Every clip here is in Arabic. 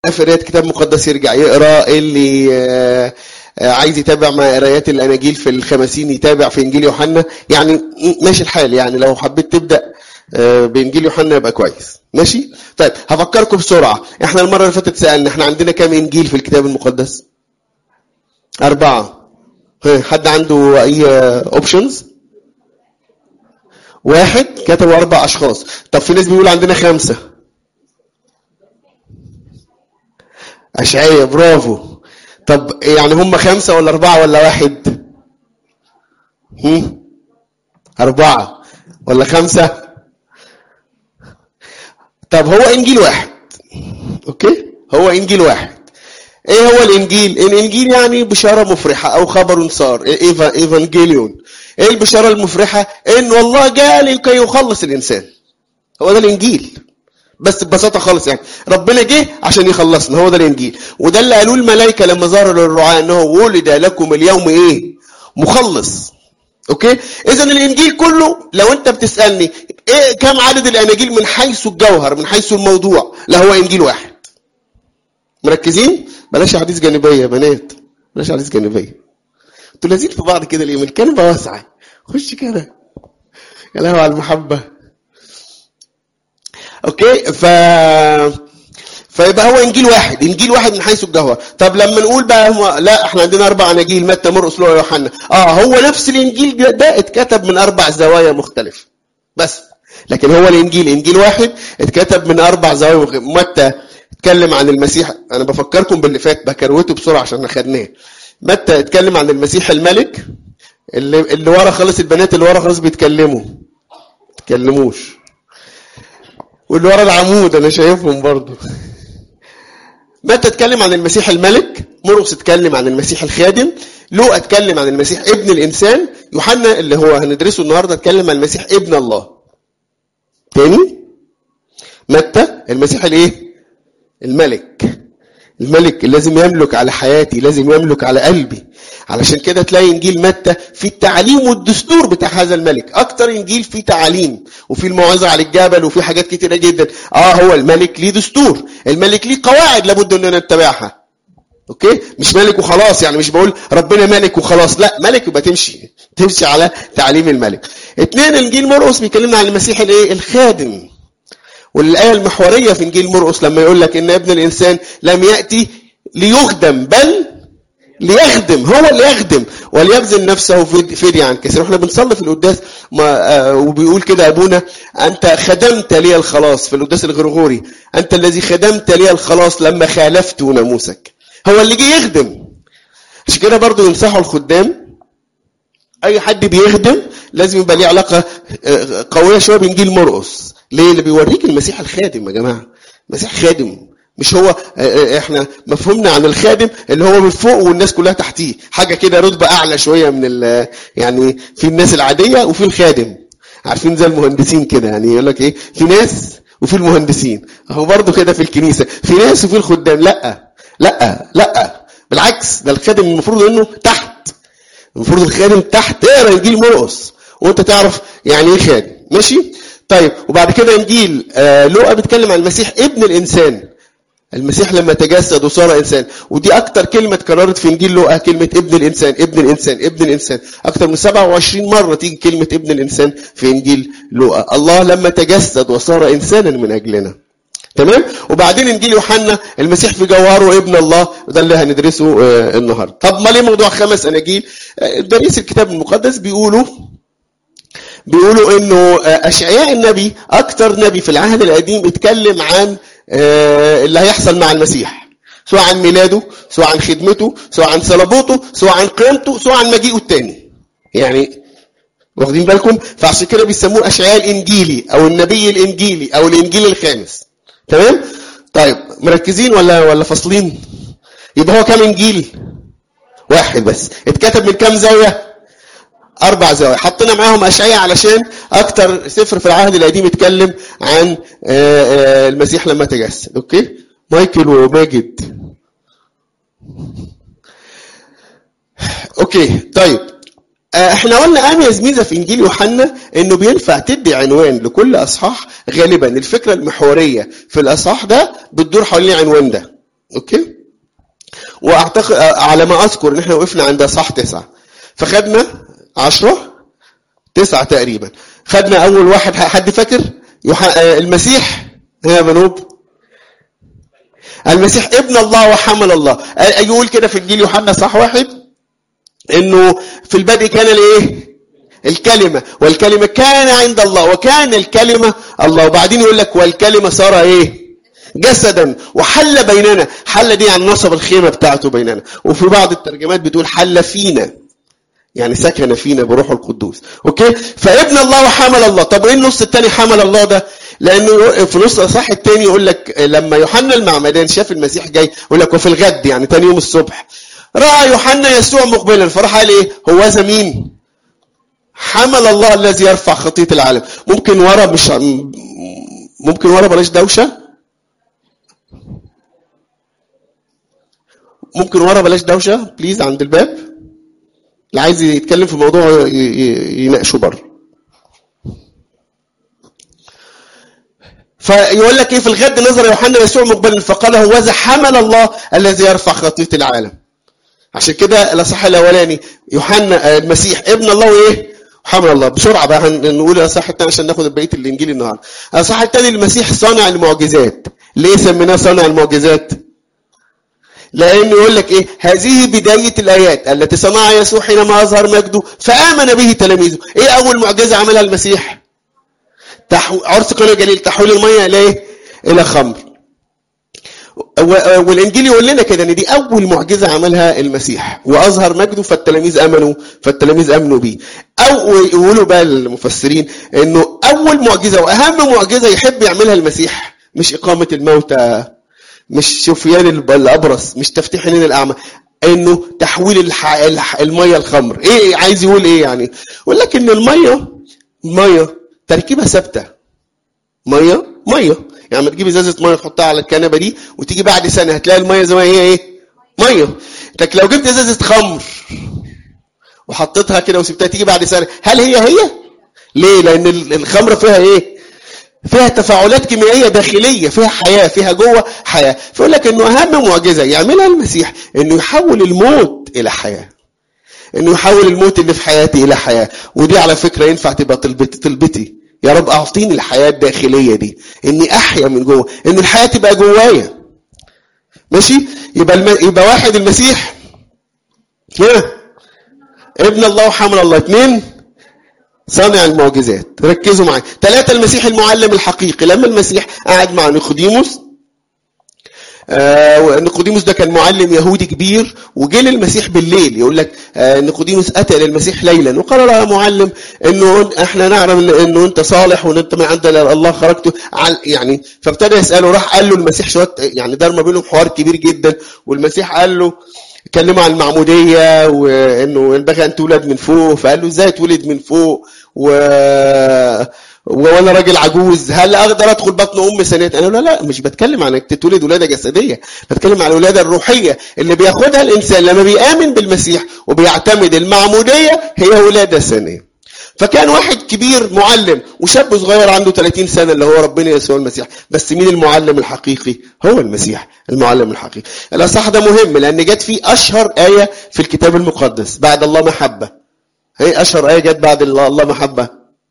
في قرايه كتاب مقدس يرجع يقرا، اللي عايز يتابع مع قرايات الاناجيل في الخمسين يتابع في انجيل يوحنا. يعني ماشي الحال، يعني لو حبيت تبدا بانجيل يوحنا يبقى كويس. ماشي. طيب هفكركم بسرعه، احنا المره اللي فاتت سالنا احنا عندنا كام انجيل في الكتاب المقدس؟ 4. حد عنده اي اوبشنز؟ 1 كتبوا 4 اشخاص. طب في ناس بيقولوا عندنا 5. اشعياء، برافو. طب يعني هم 5 ولا 4 ولا 1؟ 4 ولا 5؟ طب هو انجيل واحد. اوكي، هو انجيل واحد. ايه هو الانجيل؟ الانجيل يعني بشارة مفرحة او خبر صار، ايفانجيليون. ايه البشارة المفرحة؟ ان والله جاء لكي يخلص الانسان. هو ده الانجيل، بس ببساطة خالص يعني ربنا جه عشان يخلصنا. هو ده الانجيل، وده اللي قالوه الملائكة لما ظهروا للرعاة انه ولد لكم اليوم ايه؟ مخلص. اوكي، اذا الانجيل كله لو انت بتسألني ايه كم عدد الاناجيل من حيث الجوهر من حيث الموضوع، لا هو انجيل واحد. مركزين؟ بلاش حديث جانبية يا بنات، بلاش حديث جانبية. انتوا لازين في بعض كده ليه؟ من الكنبة واسعة، خش كده يا لهوي على المحبة. اوكي، فيبقى هو انجيل واحد، انجيل واحد من حيث الجوهر. طب لما نقول بقى لا احنا عندنا 4 اناجيل، متى مرقس لوقا يوحنا، هو نفس الانجيل ده اتكتب من 4 زوايا مختلفة بس، لكن هو الانجيل انجيل واحد اتكتب من 4 زوايا مختلفة. متى اتكلم عن المسيح، انا بفكركم باللي فات بكروته بسرعة عشان خدناه. متى اتكلم عن المسيح الملك، اللي ورا خالص، البنات اللي ورا خالص بيتكلموا تكلموش، واللي ورا العمود انا شايفهم برضو. متى اتكلم عن المسيح الملك، مرقس اتكلم عن المسيح الخادم، لوقا اتكلم عن المسيح ابن الانسان، يوحنا اللي هو هندرسه النهارده اتكلم عن المسيح ابن الله. تاني، متى المسيح الايه؟ الملك اللي لازم يملك على حياتي، لازم يملك على قلبي. علشان كده تلاقي انجيل متى في التعليم والدستور بتاع هذا الملك، اكتر انجيل فيه تعليم وفي الموعظه على الجبل وفي حاجات كتيره جدا. هو الملك ليه دستور، الملك ليه قواعد لابد اننا نتبعها. اوكي، مش ملك وخلاص، يعني مش بقول ربنا ملك وخلاص، لا، ملك يبقى تمشي على تعليم الملك. 2 انجيل مرقس بيكلمنا عن المسيح الايه؟ الخادم. والآية المحورية في انجيل مرقس لما يقول لك ان ابن الانسان لم يأتي ليخدم بل ليخدم، هو اللي يخدم وليبذل نفسه فدية عن كثير. احنا بنصلي في القداس وبيقول كده ابونا انت خدمت لي الخلاص، في القداس الغرغوري انت الذي خدمت لي الخلاص لما خالفت ناموسك. هو اللي جه يخدم. عشان كده برضو ينصحوا الخدام، اي حد بيخدم لازم يبقى ليه علاقة قوية شوية بانجيل مرقس. ليه؟ اللي بيوريك المسيح الخادم يا جماعة. مسيح خادم، مش هو احنا مفهومنا عن الخادم اللي هو من فوق والناس كلها تحتيه، حاجة كده رتبة اعلى شوية من يعني في الناس العادية وفي الخادم. عارفين زي المهندسين كده، يعني يقول لك ايه، في ناس وفي المهندسين. هو برضو كده في الكنيسة في ناس وفي الخدام. لا لا لا، بالعكس، ده الخادم المفروض انه تحت، المفروض الخادم تحت. اقرا انجيل مرقس وانت تعرف يعني ايه خادم. ماشي. طيب، وبعد كده انجيل لوقا بيتكلم عن المسيح ابن الانسان، المسيح لما تجسد وصار انسان. ودي اكتر كلمه اتكررت في انجيل لوقا، كلمه ابن الانسان ابن الانسان ابن الانسان. اكتر من 27 مره تيجي كلمه ابن الانسان في انجيل لوقا. الله لما تجسد وصار انسانا من اجلنا. تمام. وبعدين انجيل يوحنا المسيح في جوهره ابن الله، وده اللي هندرسه النهارده. طب ما ليه موضوع 5 اناجيل؟ دارس الكتاب المقدس بيقولوا انه اشعياء النبي اكتر نبي في العهد القديم اتكلم عن اللي هيحصل مع المسيح، سواء عن ميلاده، سواء عن خدمته، سواء عن صلبوته، سواء عن قيامته، سواء عن مجيئه الثاني. يعني واخدين بالكم؟ فعشان كده بيسموه اشعياء الانجيلي او النبي الانجيلي او الانجيل الخامس. تمام. طيب، مركزين ولا فاصلين؟ يبقى هو كام انجيل؟ واحد بس. اتكتب من كام زاويه؟ 4 زوايا. حطينا معاهم اشعياء علشان اكتر سفر في العهد القديم اتكلم عن المسيح لما تجسد. اوكي، مايكل وماجد. اوكي، طيب، احنا قلنا اميز ميزه في انجيل يوحنا انه بينفع تدي عنوان لكل اصحاح. غالبا الفكره المحوريه في الاصحاح ده بتدور حوالين العنوان ده. اوكي. واعتقد على ما اذكر ان احنا وقفنا عند اصحاح 9، فخدنا 10 9 تقريبا. خدنا اول واحد، حد فاكر؟ المسيح يا بنوب، المسيح ابن الله وحمل الله. يقول كده في انجيل يوحنا صح 1 انه في البدء كان الايه؟ الكلمه، والكلمه كان عند الله وكان الكلمه الله. وبعدين يقول لك والكلمه صار ايه؟ جسدا وحل بيننا. حل دي عن نصب الخيمه بتاعته بيننا، وفي بعض الترجمات بتقول حل فينا، يعني سكن فينا بروح القدوس. اوكي. فابن الله وحمل الله. طب ايه النص الثاني حمل الله ده؟ لانه في نص الاصحاح الثاني يقول لك لما يوحنا المعمدان شاف المسيح جاي، يقول لك وفي الغد يعني ثاني يوم الصبح راى يوحنا يسوع مقبلا، فراح قال ايه؟ هو ذا مين؟ حمل الله الذي يرفع خطيه العالم. ممكن ورا، مش ممكن ورا، بلاش دوشه. ممكن ورا بلاش دوشه بليز عند الباب. اللي عايز يتكلم في موضوع يناقشه بره. فيقول لك ايه؟ في الغد نظر يوحنا يسوع مقبلا فقال هوذا حمل الله الذي يرفع خطيه العالم. عشان كده الاصحاح الاولاني يوحنا المسيح ابن الله وايه؟ حمل الله. بسرعه بقى هنقول الاصحاح الثاني عشان ناخد بقيه الانجيل النهارده. الاصحاح الثاني المسيح صانع المعجزات. ليه سميناه صانع المعجزات؟ لأنه يقول لك إيه؟ هذه بداية الآيات التي صنعها يسوع حينما أظهر مجده فآمن به تلاميذه. إيه أول معجزة عملها المسيح؟ عرس قنا الجليل، تحويل المية إلى إلى خمر. والإنجيل يقول لنا كده إن دي أول معجزة عملها المسيح، وأظهر مجده فالتلاميذ آمنوا به. أو يقولوا بقى المفسرين إنه أول معجزة وأهم معجزة يحب يعملها المسيح مش إقامة الموتى، مش شفيان الأبرص، مش تفتيح عينين الأعمى، إنه تحويل المية الخمر. إيه عايز يقول إيه يعني؟ يقول لك إن المية تركيبها ثابتة. مية يعني ما تجيب ازازة مية تحطها على الكنبة دي وتيجي بعد سنة هتلاقي المية زي ما هي ايه؟ مية. لكن لو جبت ازازة خمر وحطيتها كده وسبتها تيجي بعد سنة، هل هي؟ ليه؟ لأن الخمر فيها ايه؟ فيها تفاعلات كيميائية داخلية، فيها حياة، فيها جوه حياة. فيقول لك انه اهم معجزة يعملها المسيح انه يحول الموت الى حياة، انه يحول الموت اللي في حياتي الى حياة. ودي على فكرة ينفع تبقى طلبتي، يا رب اعطيني الحياة الداخلية دي، اني احيا من جوه، ان الحياة تبقى جوايا. ماشي؟ يبقى واحد المسيح ابن الله وحمل الله. 2 صانع المعجزات. ركزوا معي. 3 المسيح المعلم الحقيقي. لما المسيح قعد مع نيقوديموس، نيقوديموس ده كان معلم يهودي كبير، وجه للمسيح بالليل. يقول لك نيقوديموس اتى للمسيح ليلا وقال له يا معلم انه احنا نعلم انه انت صالح وان انت من عند الله خرجت يعني. فابتدى يساله، راح قال له المسيح شويه يعني دار ما بينهم حوار كبير جدا. والمسيح قال له، كلمه عن المعموديه وانه ينبغي ان تولد من فوق. فقال له ازاي تولد من فوق وانا راجل عجوز؟ هل اقدر ادخل بطن ام ثانيه؟ انا لا مش بتكلم عن انك تولد ولاده جسديه، بتكلم عن الولاده الروحيه اللي بياخدها الانسان لما بيامن بالمسيح وبيعتمد. المعموديه هي ولاده ثانيه. فكان واحد كبير معلم وشاب صغير عنده 30 سنه اللي هو ربنا يسوع المسيح. بس مين المعلم الحقيقي؟ هو المسيح المعلم الحقيقي. الاصحاح ده مهم لان جت فيه اشهر ايه في الكتاب المقدس بعد الله محبه. هي اشهر ايه جت بعد الله محبه؟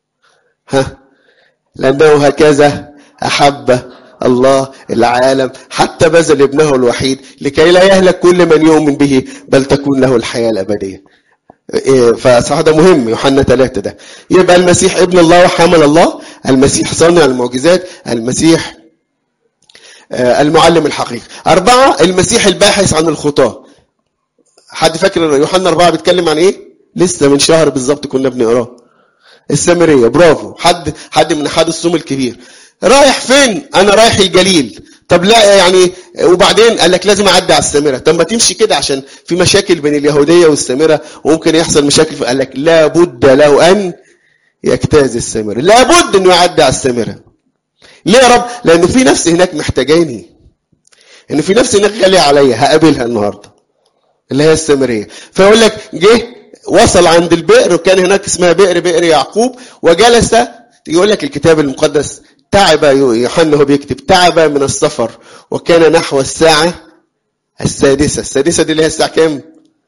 لأنه هكذا أحب الله العالم حتى بذل ابنه الوحيد لكي لا يهلك كل من يؤمن به بل تكون له الحياة الأبدية. فصح ده مهم. يوحنا 3 ده. يبقى المسيح ابن الله وحمل الله، المسيح صانع المعجزات، المسيح المعلم الحقيقي. 4 المسيح الباحث عن الخطاة. حد فاكر يوحنا 4 بيتكلم عن ايه؟ لسه من شهر بالظبط كنا بنقراه. السامرية. برافو. حد من حد الصوم الكبير. رايح فين؟ انا رايح الجليل. طب لا يعني، وبعدين قال لك لازم اعدي على السامرة. طب ما تمشي كده عشان في مشاكل بين اليهودية والسامرة وممكن يحصل مشاكل. قال لك لابد له ان يجتاز السامرة، لابد انه يعدي على السامرة. ليه يا رب؟ لانه في نفس هناك محتاجاني، ان في نفس هناك غالية عليا هقابلها النهاردة اللي هي السامرية. فيقول لك جه وصل عند البئر، وكان هناك اسمها بئر يعقوب، وجلس. يقول لك الكتاب المقدس تعب يوحنا هو بيكتب تعب من السفر، وكان نحو الساعة السادسة دي اللي هي الساعة كام؟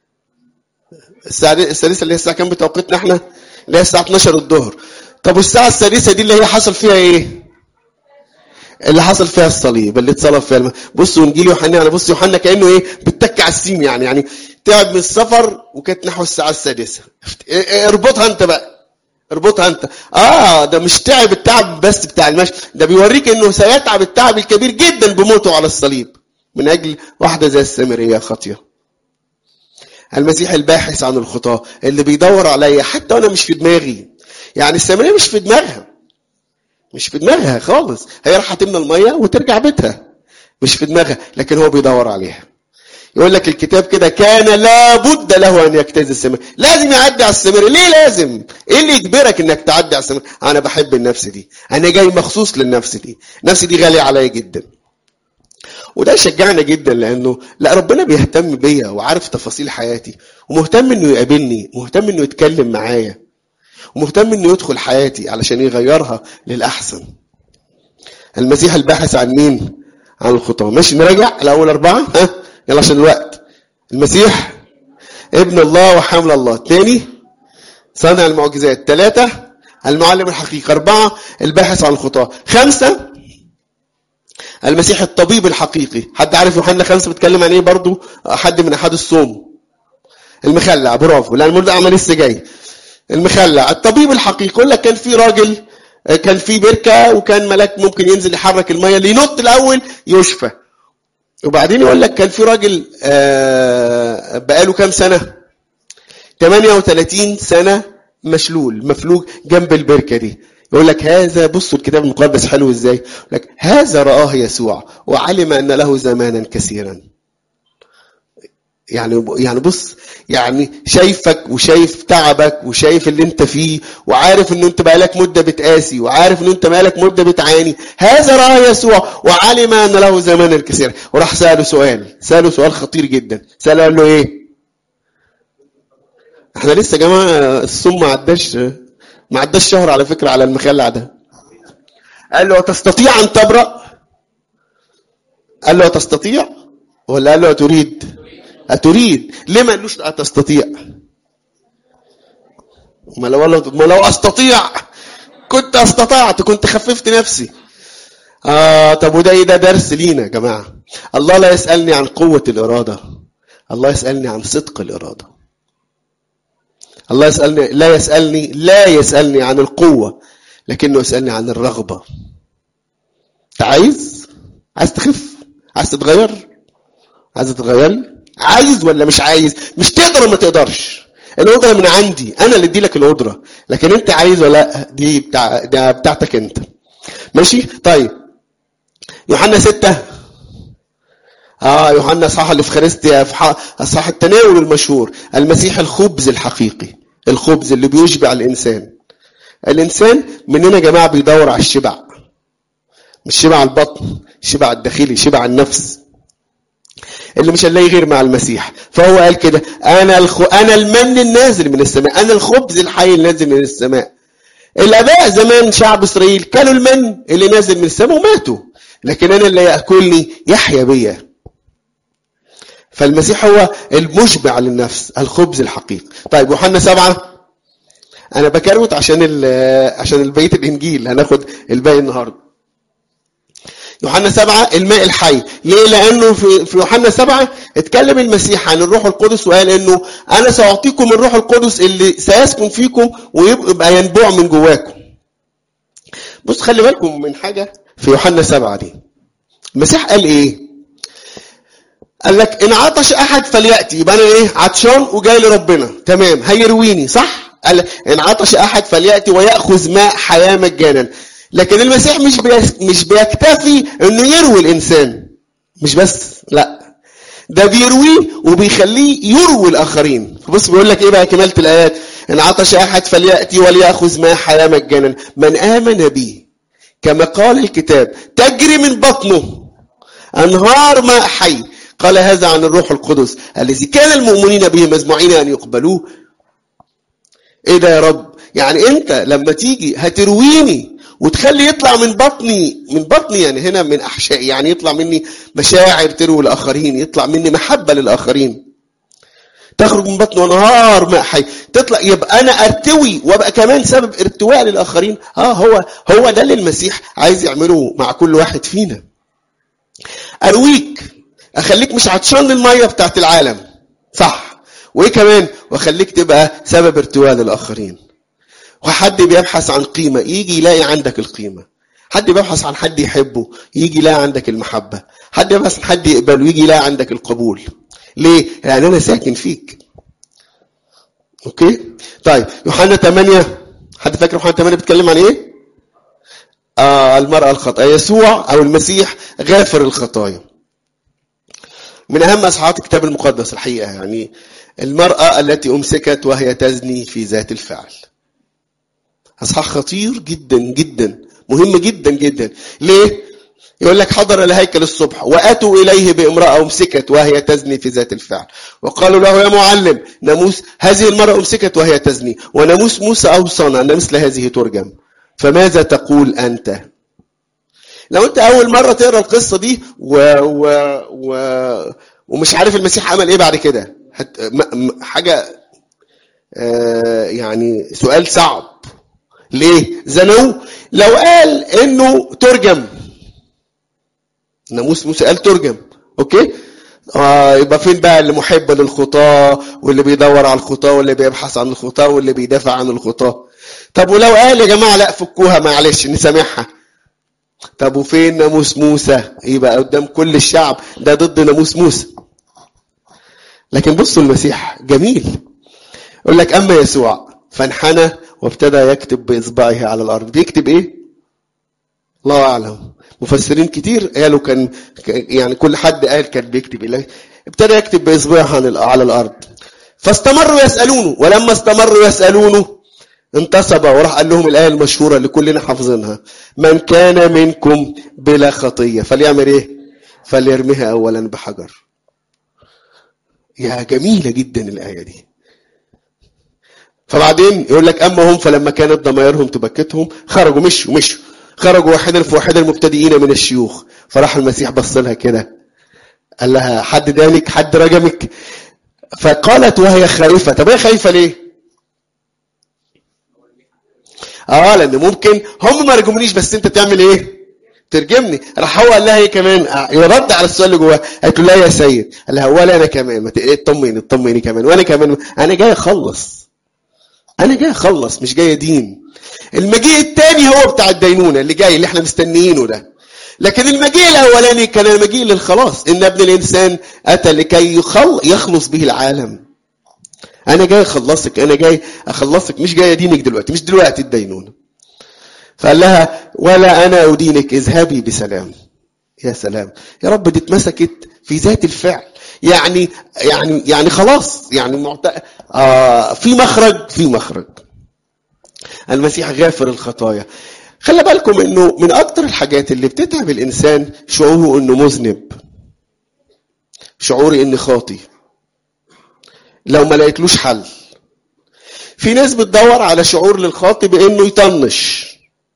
السادسة اللي هي الساعة كام بتوقيتنا احنا؟ اللي هي الساعة 12 الظهر. طب والساعة السادسة دي اللي هي حصل فيها ايه؟ اللي حصل فيها الصليب، اللي اتصلب فيها بصوا انجيل يوحنا، يعني بص يوحنا كأنه ايه؟ بتتك على السيم، يعني تعب من السفر وكانت نحو الساعة السادسة. اربطها انت بقى، اربطها انت. ده مش تعب التعب بس بتاع المشي، ده بيوريك انه سيتعب التعب الكبير جدا بموته على الصليب من اجل واحدة زي السامرية خاطية. المسيح الباحث عن الخطاة، اللي بيدور عليا حتى وانا مش في دماغي. يعني السامرية مش في دماغها، مش في دماغها خالص، هي راح تملى المية وترجع بيتها، مش في دماغها، لكن هو بيدور عليها. يقول لك الكتاب كده كان لابد له ان يجتاز السامرية، لازم يعدي على السامرية. ليه لازم؟ ايه اللي يجبرك انك تعدي على السامرية؟ انا بحب النفس دي، انا جاي مخصوص للنفس دي، النفس دي غالية عليا جدا. وده شجعنا جدا، لانه لا، ربنا بيهتم بيا وعارف تفاصيل حياتي، ومهتم انه يقابلني، مهتم انه يتكلم معايا، ومهتم انه يدخل حياتي علشان يغيرها للأحسن. المسيح الباحث عن مين؟ عن الخطاة. ماشي، نراجع الأول 4 يلا عشان الوقت. المسيح ابن الله وحمل الله. 2 صانع المعجزات. 3 المعلم الحقيقي. 4 الباحث عن الخطاة. 5 المسيح الطبيب الحقيقي. حد عارف يوحنا 5 بتكلم عن ايه؟ برضو حد من احد الصوم. المخلع، برافو، لان المولد عمل لسه جاي. المخلع الطبيب الحقيقي. يقول لك كان في راجل، كان في بركة، وكان ملاك ممكن ينزل يحرك المية، اللي ينط الأول يشفى. وبعدين يقول لك كان في راجل بقاله كام سنة؟ 38 سنة مشلول، مفلوج جنب البركة دي. يقول لك هذا، بصوا الكتاب المقدس حلو ازاي، يقول لك هذا رآه يسوع وعلم أن له زمانا كثيرا. يعني بص، يعني شايفك وشايف تعبك وشايف اللي انت فيه، وعارف ان انت بقالك مدة بتقاسي، وعارف ان انت بقالك مدة بتعاني. هذا رأى يسوع وعلم ان له زمانا كثيرا. وراح سأله سؤال خطير جدا. سأله قال له ايه؟ احنا لسه يا جماعة الصوم ما عداش شهر على فكرة على المخلع ده. قال له تستطيع ان تبرأ؟ قال له تستطيع ولا قال له أتريد؟ ليه ما قالوش أتستطيع؟ ما لو أستطيع كنت استطعت، كنت خففت نفسي. طب وده ايه؟ ده درس لينا يا جماعة. الله لا يسألني عن قوة الإرادة، الله يسألني عن صدق الإرادة. الله لا يسألني عن القوة، لكنه يسألني عن الرغبة. عايز تخف؟ عايز تتغير؟ عايز تتغيري؟ عايز ولا مش عايز؟ مش تقدر ولا ما تقدرش، القدرة من عندي انا اللي ادي لك القدرة، لكن انت عايز ولا لا؟ دي بتاعتك انت. ماشي. طيب يوحنا 6 يوحنا اصحاح الافخارستيا، اصحاح التناول المشهور. المسيح الخبز الحقيقي، الخبز اللي بيشبع الانسان مننا يا جماعه بيدور على الشبع، مش شبع البطن، شبع الداخلي، شبع النفس، اللي مش هنلاقي غير مع المسيح. فهو قال كده انا المن النازل من السماء، انا الخبز الحي النازل من السماء. الاباء زمان شعب اسرائيل كانوا المن اللي نازل من السماء وماتوا، لكن انا اللي ياكلني يحيا بيا. فالمسيح هو المشبع للنفس، الخبز الحقيقي. طيب يوحنا 7 انا بكروت عشان البيت الانجيل، هناخد الباقي النهارده. يوحنا 7 الماء الحي. ليه؟ لانه في يوحنا 7 اتكلم المسيح عن الروح القدس، وقال انه انا ساعطيكم الروح القدس اللي سيسكن فيكم ويبقى ينبوع من جواكم. بص خلي بالكم من حاجه في يوحنا 7 دي. المسيح قال ايه؟ قال لك ان عطش احد فلياتي. يبقى انا ايه؟ عطشان وجاي لربنا، تمام، هيرويني، صح؟ قال ان عطش احد فلياتي وياخذ ماء حياه مجانا. لكن المسيح مش بيكتفي انه يروي الانسان، مش بس، لا، ده بيرويه وبيخليه يروي الاخرين. بص بيقول لك ايه بقى كمالة الايات؟ ان عطش احد فلياتي ولياخذ ماء حياه مجانا، من امن بي كما قال الكتاب تجري من بطنه انهار ماء حي. قال هذا عن الروح القدس الذي كان المؤمنين به مزموعين ان يقبلوه. ايه ده يا رب؟ يعني انت لما تيجي هترويني وتخلي يطلع من بطني يعني هنا من احشائي، يعني يطلع مني مشاعر تروي الاخرين، يطلع مني محبه للاخرين، تخرج من بطني ونهار ماء حي تطلع، يبقى انا ارتوي وابقى كمان سبب ارتواء للاخرين. هو ده اللي المسيح عايز يعمله مع كل واحد فينا. ارويك، اخليك مش عطشان للميه بتاعت العالم، صح، وايه كمان، واخليك تبقى سبب ارتواء للاخرين. وحد بيبحث عن قيمه يجي يلاقي عندك القيمه، حد بيبحث عن حد يحبه يجي يلاقي عندك المحبه، حد بيبحث عن حد يقبله يجي يلاقي عندك القبول. ليه؟ لان انا ساكن فيك. اوكي؟ طيب يوحنا 8، حد فاكر يوحنا 8 بيتكلم عن ايه؟ المرأة الخاطئة. يسوع او المسيح غافر الخطايا. من اهم اصحاحات الكتاب المقدس الحقيقه، يعني المرأة التي امسكت وهي تزني في ذات الفعل. اصحاح خطير جدا جدا، مهم جدا جدا. ليه؟ يقول لك حضر الهيكل الصبح واتوا اليه بامراه امسكت وهي تزني في ذات الفعل، وقالوا له يا معلم ناموس هذه المراه امسكت وهي تزني، وناموس موسى اوصانا ان مثل هذه ترجم، فماذا تقول انت؟ لو انت اول مره تقرا القصه دي ومش عارف المسيح عمل ايه بعد كده، حاجه يعني سؤال صعب. ليه زنوا؟ لو قال انه ترجم، ناموس موسى قال ترجم، اوكي، يبقى فين بقى اللي محب للخطاه واللي بيدور على الخطاه واللي بيبحث عن الخطاه واللي بيدافع عن الخطاه؟ طب ولو قال يا جماعه لا فكوها معلش نسامحها، طب وفين ناموس موسى؟ يبقى قدام كل الشعب ده ضد ناموس موسى. لكن بصوا المسيح جميل، يقول لك اما يسوع فانحنى وابتدى يكتب باصبعه على الارض. بيكتب ايه؟ الله اعلم، مفسرين كتير قالوا كان يعني كل حد قال كان بيكتب ايه. ابتدى يكتب باصبعه على الارض، فاستمروا يسالونه، ولما استمروا يسالونه انتصب وراح قال لهم الايه المشهوره اللي كلنا حافظينها: من كان منكم بلا خطيه فليعمل ايه؟ فليرميها اولا بحجر. يا جميله جدا الايه دي. فبعدين يقول لك اما هم فلما كانت ضمائرهم تبكتهم خرجوا، مشوا خرجوا واحدا فواحدا مبتدئين من الشيوخ. فراح المسيح بص لها كده قال لها حد دانك؟ حد رجمك؟ فقالت وهي خايفه. طب هي خايفه ليه؟ لان ممكن هم ما رجمونيش بس انت تعمل ايه؟ ترجمني. راح هو قال لها ايه كمان؟ يرد على السؤال اللي جواه. قالت له لا يا سيد. قال لها ولا انا كمان، ما اطمني كمان، وانا كمان انا جاي اخلص مش جاي ادين. المجيء الثاني هو بتاع الدينونه اللي جاي اللي احنا مستنيينه ده، لكن المجيء الاولاني كان المجيء للخلاص. ان ابن الانسان اتى لكي يخلص به العالم. انا جاي اخلصك، انا جاي اخلصك، مش جاي ادينك دلوقتي، مش دلوقتي الدينونه. فقال لها ولا انا ادينك، اذهبي بسلام. يا سلام يا رب، دي اتمسكت في ذات الفعل. يعني خلاص، يعني في مخرج. المسيح غافر الخطايا. خلي بالكم انه من اكتر الحاجات اللي بتتعب الانسان شعوره انه مذنب، شعوري اني خاطي لو ما لقيتلوش حل. في ناس بتدور على شعور للخاطي بانه يطنش،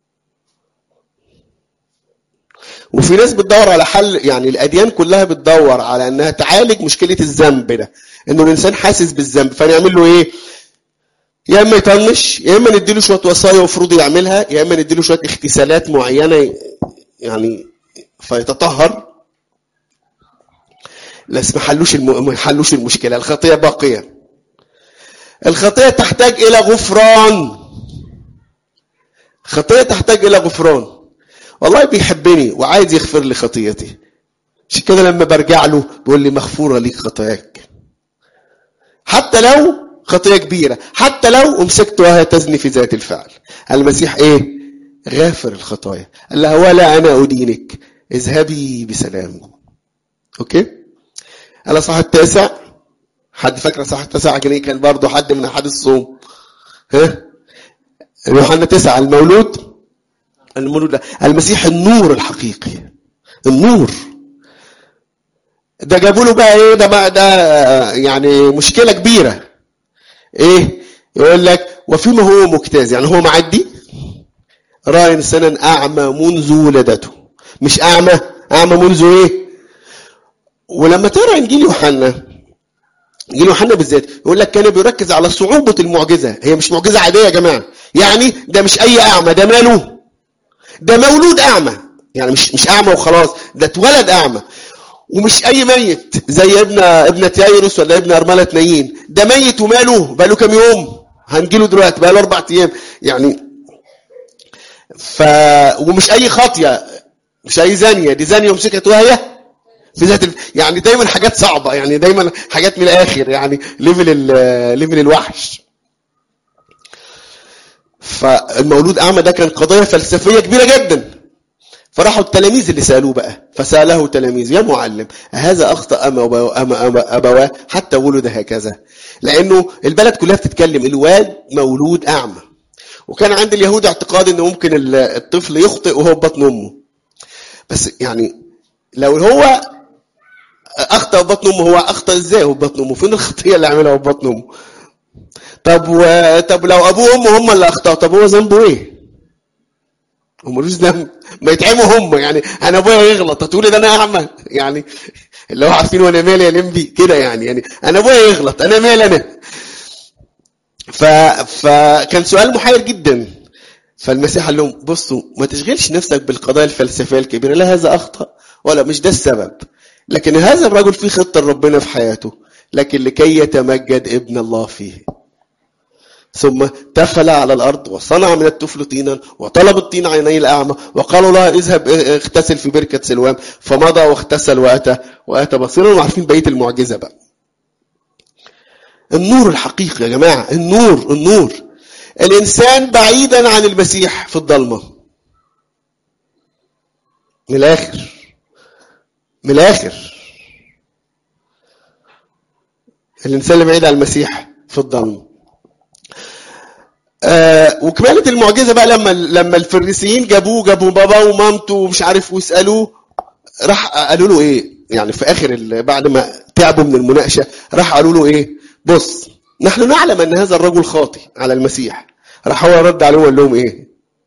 وفي ناس بتدور على حل. يعني الاديان كلها بتدور على انها تعالج مشكله الذنب ده، انه الانسان حاسس بالذنب، فنعمل له ايه؟ يا اما يطنش، يا اما نديله شويه وصايا وفروض يعملها، يا اما نديله شويه اغتسالات معينه يعني فيتطهر. بس ما حلوش المشكله، الخطيه باقيه. الخطيه تحتاج الى غفران. خطيه تحتاج الى غفران. والله بيحبني وعايز يغفر لي خطيتي، عشان كده لما برجع له بيقول لي مغفوره ليك خطاياك، حتى لو خطيه كبيره، حتى لو امسكت وهي تزني في ذات الفعل. المسيح ايه؟ غافر الخطايا. قال لها ولا انا ادينك، اذهبي بسلام. اوكي. الاصحاح التاسع، حد فاكر الاصحاح التاسع كان برضه حد من احد الصوم؟ يوحنا 9 المولود المسيح النور الحقيقي، النور ده جابوا له بقى ايه؟ ده يعني مشكله كبيره. ايه؟ يقول لك وفيما هو مجتاز، يعني هو معدي رأى إنسانا أعمى منذ ولادته. مش أعمى منذ إيه؟ ولما ترى إنجيل يوحنا بالذات يقول لك كان بيركز على صعوبة المعجزة. هي مش معجزة عادية يا جماعة، يعني ده مش أي أعمى، ده ماله؟ ده مولود أعمى، يعني مش أعمى وخلاص، ده اتولد أعمى. ومش أي ميت زي ابنة يايروس ولا ابن أرملة نايين، ده ميت وماله بقاله كام يوم، هنجيله دلوقتي بقاله 4 أيام يعني. ومش أي خطية، مش أي زانية، دي زانية ومسكت وهي في ذات يعني دايما حاجات صعبة، يعني دايما حاجات من الآخر، يعني ليفل الوحش. فالمولود أعمى ده كان قضية فلسفية كبيرة جدا. فراحوا التلاميذ اللي سألوه بقى، فسأله تلاميذ: يا معلم، هذا أخطأ أبواه حتى ولد هكذا؟ لأنه البلد كلها بتتكلم الواد مولود أعمى. وكان عند اليهود اعتقاد أنه ممكن الطفل يخطئ وهو ببطن أمه. بس يعني لو هو أخطأ ببطن أمه، هو أخطأ إزاي هو ببطن أمه؟ فين الخطية اللي عملها ببطن أمه؟ طب لو أبوه وأمه هم اللي أخطأوا، طب هو ذنبه إيه؟ هم ملوش ذنب، ما يتعبوا هم. يعني انا ابويا يغلط هتقولي ده انا اعمى؟ يعني اللي هو عارفين وانا مالي يا لمبي كده، يعني انا ابويا يغلط انا مالي انا؟ فكان سؤال محير جدا. فالمسيح قال لهم: بصوا، ما تشغلش نفسك بالقضايا الفلسفيه الكبيره، لا هذا اخطا ولا مش ده السبب، لكن هذا الرجل فيه خطه ربنا في حياته، لكن لكي يتمجد ابن الله فيه. ثم تفل على الأرض وصنع من الطفل طينا وطلب الطين عيني الأعمى وقالوا له: اذهب اغتسل في بركة سلوام. فمضى واغتسل وأتى بصيرا. وعارفين بقية المعجزة بقى. النور الحقيقي يا جماعة، النور. الإنسان بعيدا عن المسيح في الضلمة. من الآخر الإنسان اللي بعيد عن المسيح في الضلمة. وكمالة المعجزة بقى لما الفريسيين جابوا بابا ومامته ومش عارف ويسألوه، راح قالوا له ايه؟ يعني في اخر بعد ما تعبوا من المناقشة راح قالوا له ايه؟ بص، نحن نعلم ان هذا الرجل خاطي على المسيح. راح هو رد عليهم وقال لهم ايه؟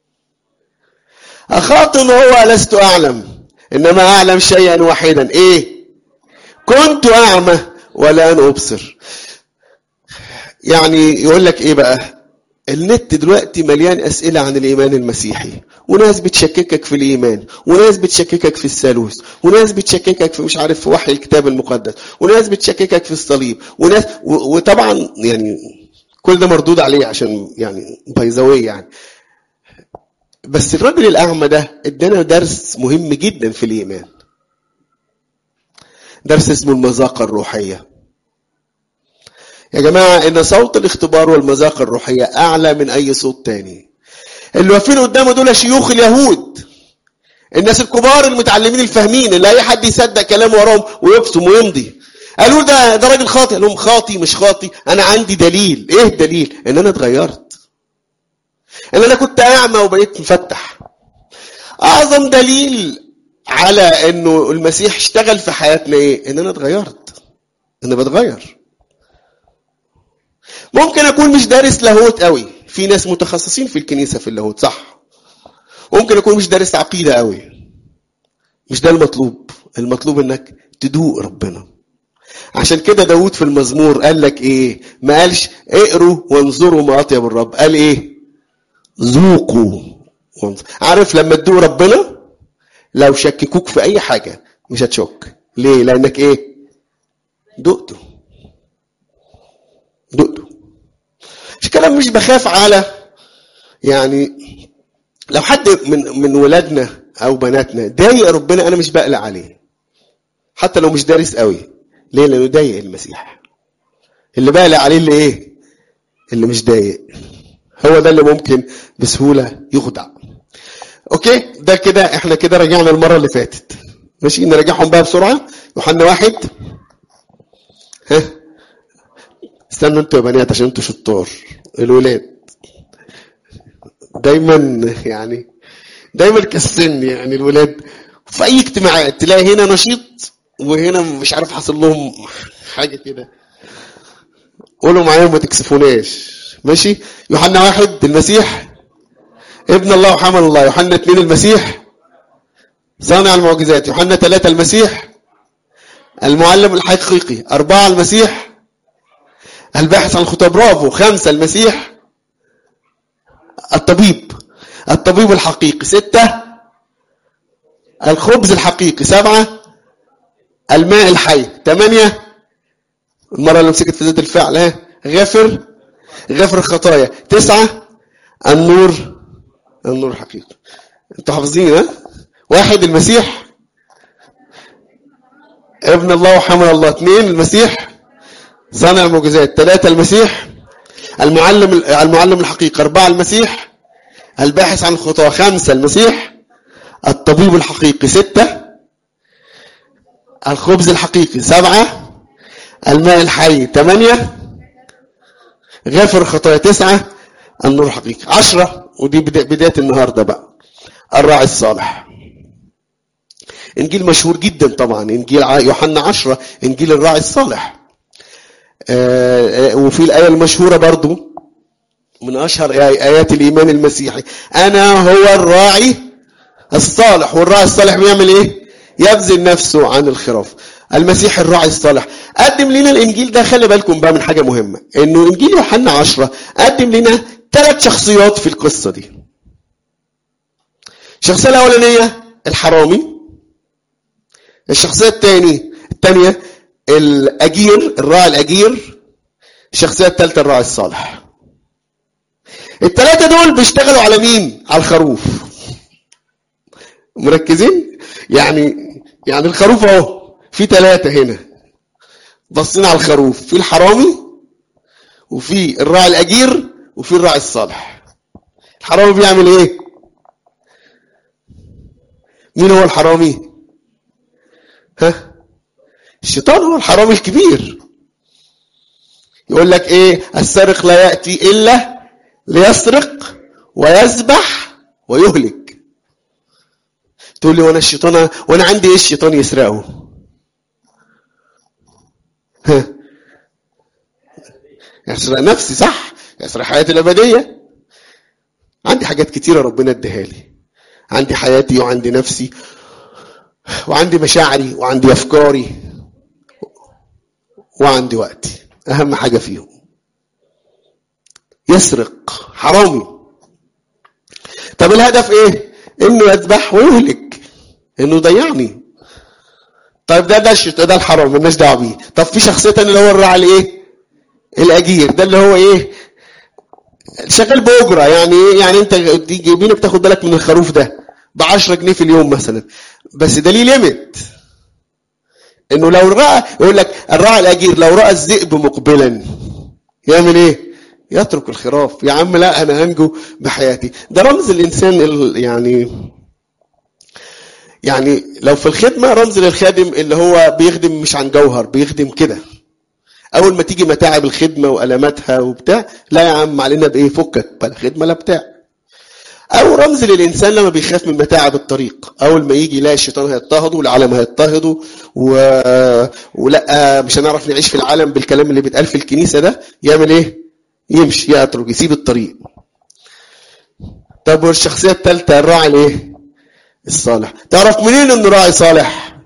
اخاطئ هو لست اعلم، انما اعلم شيئا واحدا. ايه؟ كنت اعمى والان ابصر. يعني يقول لك ايه بقى؟ النت دلوقتي مليان أسئلة عن الإيمان المسيحي، وناس بتشككك في الإيمان، وناس بتشككك في الثالوث، وناس بتشككك في مش عارف في وحي الكتاب المقدس، وناس بتشككك في الصليب، وناس وطبعا يعني كل ده مردود عليه عشان يعني بايزاوي يعني. بس الراجل الأعمى ده ادانا درس مهم جدا في الإيمان، درس اسمه المذاقة الروحية. يا جماعة، إن صوت الاختبار والمذاقة الروحية أعلى من أي صوت تاني. اللي واقفين قدامه دول شيوخ اليهود، الناس الكبار المتعلمين الفاهمين اللي أي حد يصدق كلامه وراهم ويبصم ويمضي. قالوا ده راجل خاطئ. قال لهم: خاطي مش خاطي، أنا عندي دليل. إيه الدليل؟ إن أنا اتغيرت، إن أنا كنت أعمى وبقيت مفتح. أعظم دليل على إنه المسيح اشتغل في حياتنا إيه؟ إن أنا اتغيرت، إن بتغير. ممكن أكون مش دارس لاهوت قوي، في ناس متخصصين في الكنيسة في اللاهوت صح. ممكن أكون مش دارس عقيدة قوي، مش ده المطلوب. المطلوب إنك تدوق ربنا. عشان كده داود في المزمور قال لك إيه؟ ما قالش اقروا وانظروا ما أطيب الرب، قال إيه؟ ذوقوا. عارف لما تدوق ربنا، لو شككوك في أي حاجة مش هتشك. ليه؟ لأنك إيه؟ دقته. مش كلام، مش بخاف على يعني لو حد من ولادنا او بناتنا ضايق ربنا، انا مش بقلق عليه حتى لو مش دارس قوي. ليه؟ لانه ضايق المسيح. اللي بقلق عليه اللي ايه؟ اللي مش ضايق. هو ده اللي ممكن بسهولة يخدع. اوكي، ده كده احنا كده رجعنا المرة اللي فاتت. ماشي، نرجعهم بقى بسرعة. يوحنا 1. استنوا انتوا يا بنات عشان انتوا شطار. الولاد دايما كالسن، يعني الولاد في اي اجتماعات تلاقي هنا نشيط وهنا مش عارف حصل لهم حاجة كده. قولوا معايا ما تكسفوناش. ماشي، يوحنا 1. المسيح ابن الله وحمل الله. يوحنا 2 المسيح صانع المعجزات. يوحنا 3 المسيح المعلم الحقيقي. 4 المسيح الباحث عن الخطى. برافو. 5 المسيح الطبيب الحقيقي. 6 الخبز الحقيقي. 7 الماء الحي. 8 المرة اللي مسكت في ذات الفعل غافر الخطايا. 9 النور الحقيقي. انتوا حافظين 1 المسيح ابن الله وحمل الله. 2 المسيح صانع المعجزات. 3 المسيح المعلم الحقيقي. 4 المسيح الباحث عن الخطاة. 5 المسيح الطبيب الحقيقي. 6 الخبز الحقيقي. 7 الماء الحي. 8 غافر الخطايا. 9 النور الحقيقي. 10 ودي بداية النهاردة بقى الراعي الصالح. انجيل مشهور جدا طبعا، انجيل يوحنا 10 انجيل الراعي الصالح. وفي الآية المشهورة برضو من أشهر آيات الإيمان المسيحي، أنا هو الراعي الصالح. والراعي الصالح بيعمل إيه؟ يبذل نفسه عن الخراف. المسيح الراعي الصالح قدم لنا الإنجيل ده. خلي بالكم بقى من حاجة مهمة، إنه إنجيل يوحنا 10 قدم لنا 3 شخصيات في القصة دي. الشخصية الأولانية الحرامي. الشخصية الثانية الأجير، الراعي الأجير. الشخصية الثالثة الراعي الصالح. ال3 دول بيشتغلوا على مين؟ على الخروف. مركزين؟ يعني الخروف اهو في 3 هنا بصين على الخروف، في الحرامي وفي الراعي الأجير وفي الراعي الصالح. الحرامي بيعمل ايه؟ مين هو الحرامي؟ الشيطان هو الحرامي الكبير. يقول لك ايه؟ السارق لا يأتي إلا ليسرق ويذبح ويهلك. تقول لي وانا عندي ايه الشيطان يسرقه؟ يسرق نفسي، صح؟ يسرق حياتي الأبدية. عندي حاجات كتيرة ربنا اديها لي. عندي حياتي وعندي نفسي وعندي مشاعري وعندي أفكاري وعندي وقتي. أهم حاجة فيهم يسرق، حرامي. طب الهدف ايه؟ انه يذبح ويهلك، انه يضيعني. طيب ده الحرام مالناش دعوه بيه. طب في شخصيه ثانيه اللي هو الراعي الايه؟ الاجير. ده اللي هو ايه؟ شغال باجره. يعني انت جايبينك تاخد بالك من الخروف ده ب10 جنيه في اليوم مثلا، بس ده ليه ليميت. انه لو رأى، يقول لك الراعي الاجير لو راى الذئب مقبلا يعمل ايه؟ يترك الخراف. يا عم لا، انا هنجو بحياتي. ده رمز الانسان يعني لو في الخدمه رمز للخادم اللي هو بيخدم مش عن جوهر، بيخدم كده. اول ما تيجي متاعب الخدمه والاماتها وبتاع، لا يا عم علينا بايه؟ فكك بلا خدمه لا بتاع. او رمز للانسان لما بيخاف من متاعب الطريق، اول ما يجي يلاقي الشيطان هيضطهده والعالم هيضطهده ولا مش هنعرف نعيش في العالم بالكلام اللي بيتقال في الكنيسه ده، يعمل ايه؟ يمشي، يترك، يسيب الطريق. طب والشخصيه الثالثه الراعي الايه؟ الصالح. تعرف منين انه راعي صالح؟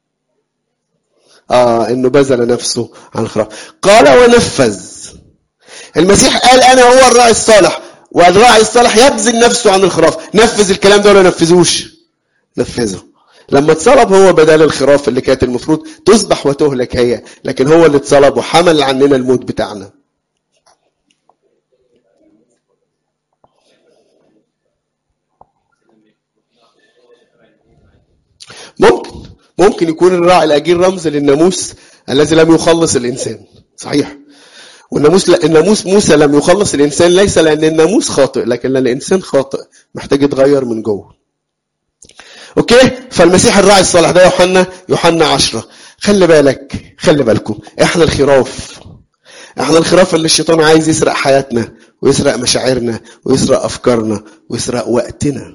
انه بذل نفسه عن الخراف. قال ونفذ. المسيح قال انا هو الراعي الصالح، والراعي الصالح يبذل نفسه عن الخراف. نفذ الكلام ده ولا نفذوش؟ نفذه. لما اتصلب هو بدل الخراف اللي كانت المفروض تذبح وتهلك هي، لكن هو اللي اتصلب وحمل عننا الموت بتاعنا. ممكن يكون الراعي الأجير رمز للناموس الذي لم يخلص الإنسان، صحيح. الناموس موسى لم يخلص الإنسان، ليس لأن الناموس خاطئ، لكن لأن الإنسان خاطئ محتاج يتغير من جوه. اوكي؟ فالمسيح الراعي الصالح ده يوحنا 10. خلي بالكم، احنا الخراف اللي الشيطان عايز يسرق حياتنا ويسرق مشاعرنا ويسرق أفكارنا ويسرق وقتنا.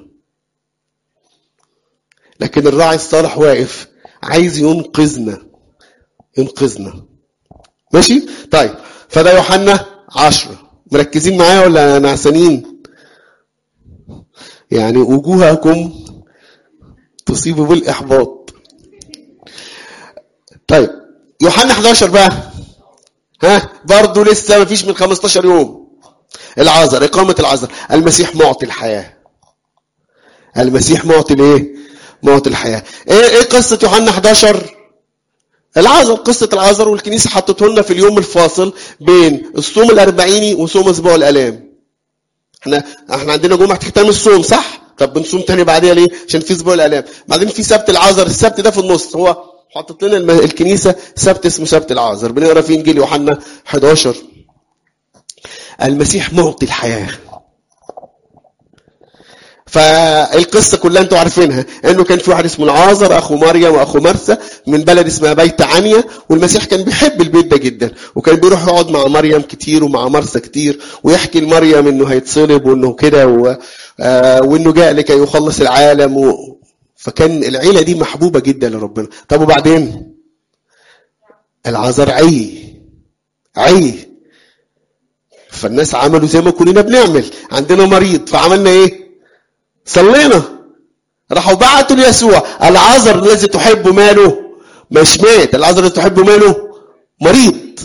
لكن الراعي الصالح واقف عايز ينقذنا. ماشي؟ طيب، فده يوحنا 10. مركزين معايا ولا نعسانين؟ يعني وجوهكم تصيب بالإحباط. طيب يوحنا 11 بقى، برضو لسه ما فيش من 15 يوم. العازر، إقامة العازر. المسيح معطي الحياة. المسيح معطي الايه؟ معطي الحياة. ايه قصة يوحنا 11؟ العازر، قصة العازر، والكنيسة حطته لنا في اليوم الفاصل بين الصوم الأربعيني وصوم أسبوع الآلام. احنا عندنا جمعة ختام الصوم، صح؟ طب بنصوم تاني بعديها ليه؟ عشان في أسبوع الآلام. بعدين في سبت العازر، السبت ده في النص. هو حطت لنا الكنيسة سبت اسمه سبت العازر. بنقرا في إنجيل يوحنا 11. المسيح معطي الحياة. فالقصة كلها انتوا عارفينها، انه كان في واحد اسمه العازر اخو مريم واخو مرثى من بلد اسمها بيت عنيا، والمسيح كان بيحب البيت ده جدا، وكان بيروح يقعد مع مريم كتير ومع مرثى كتير، ويحكي لمريم انه هيتصلب وانه كده وانه جاء لكي يخلص العالم فكان العيلة دي محبوبة جدا لربنا. طب وبعدين العازر عي، فالناس عملوا زي ما كلنا بنعمل، عندنا مريض فعملنا ايه؟ صلينا. راحوا بعتوا ليسوع، العازر الذي تحبه ماله؟ مش مات. العازر الذي تحبه ماله؟ مريض.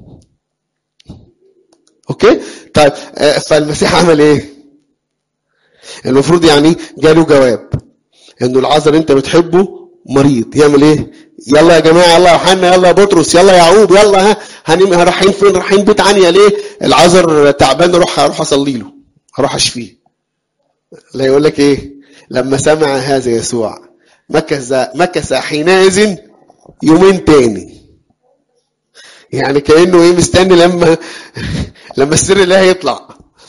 اوكي؟ طيب فالمسيح عمل ايه؟ المفروض يعني جاله جواب انه العازر انت بتحبه مريض. يعمل ايه؟ يلا يا جماعه، يلا يا يوحنا، يلا يا بطرس، يلا يا يعقوب، يلا رايحين فين؟ رايحين بيت عنيا. ليه؟ العازر تعبان، اروح اصلي له، اروح اشفيه. لا يقول لك ايه؟ لما سمع هذا يسوع مكث حينئذ يومين تاني. يعني كأنه ايه؟ مستني لما السر الله يطلع.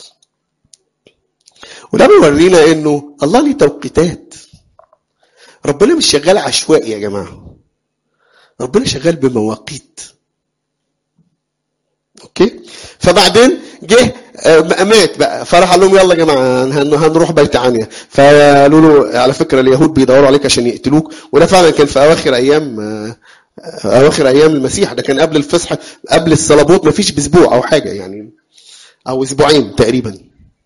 وده بيورينا انه الله ليه توقيتات. ربنا مش شغال عشوائي يا جماعة، ربنا شغال بمواقيت. اوكي؟ فبعدين جه مات بقى، فراح قال لهم يلا يا جماعه هنروح بيت عنيا. فقالوا له على فكره اليهود بيدوروا عليك عشان يقتلوك. وده فعلا كان في اواخر ايام المسيح. ده كان قبل الفصح، قبل الصليبوت، ما فيش باسبوع او حاجه يعني، او اسبوعين تقريبا.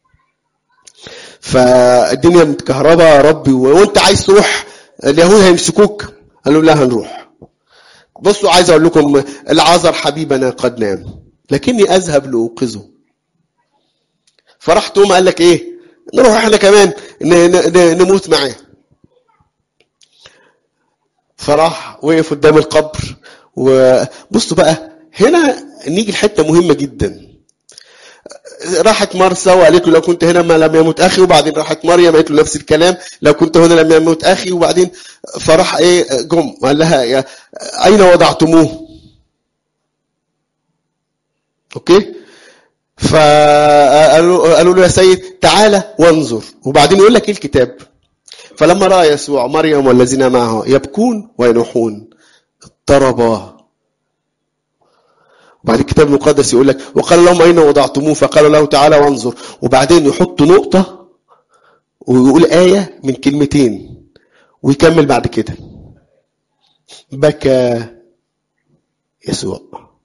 فالدنيا متكهربه يا ربي، وانت عايز تروح اليهود هيمسكوك. قالوا لا هنروح. بصوا، عايز اقول لكم العازر حبيبنا قد نام لكني اذهب لاوقظه. فراح توما قال لك ايه؟ نروح احنا كمان نموت معاه. فراح وقف قدام القبر. وبصوا بقى هنا نيجي الحته مهمه جدا. راحت مرثى وقالت له لو كنت هنا ما لم يموت اخي. وبعدين راحت مريم قالت له نفس الكلام، لو كنت هنا لم يموت اخي. وبعدين فراح ايه؟ جم قال لها اين وضعتموه؟ اوكي؟ فقالوا له يا سيد تعالى وانظر. وبعدين يقول لك ايه الكتاب؟ فلما راى يسوع مريم والذين معه يبكون وينوحون اضطربا. وبعد الكتاب المقدس يقول لك وقال لهم اين وضعتموه؟ فقالوا له تعالى وانظر. وبعدين يحط نقطه ويقول ايه من كلمتين ويكمل بعد كده بكى يسوع.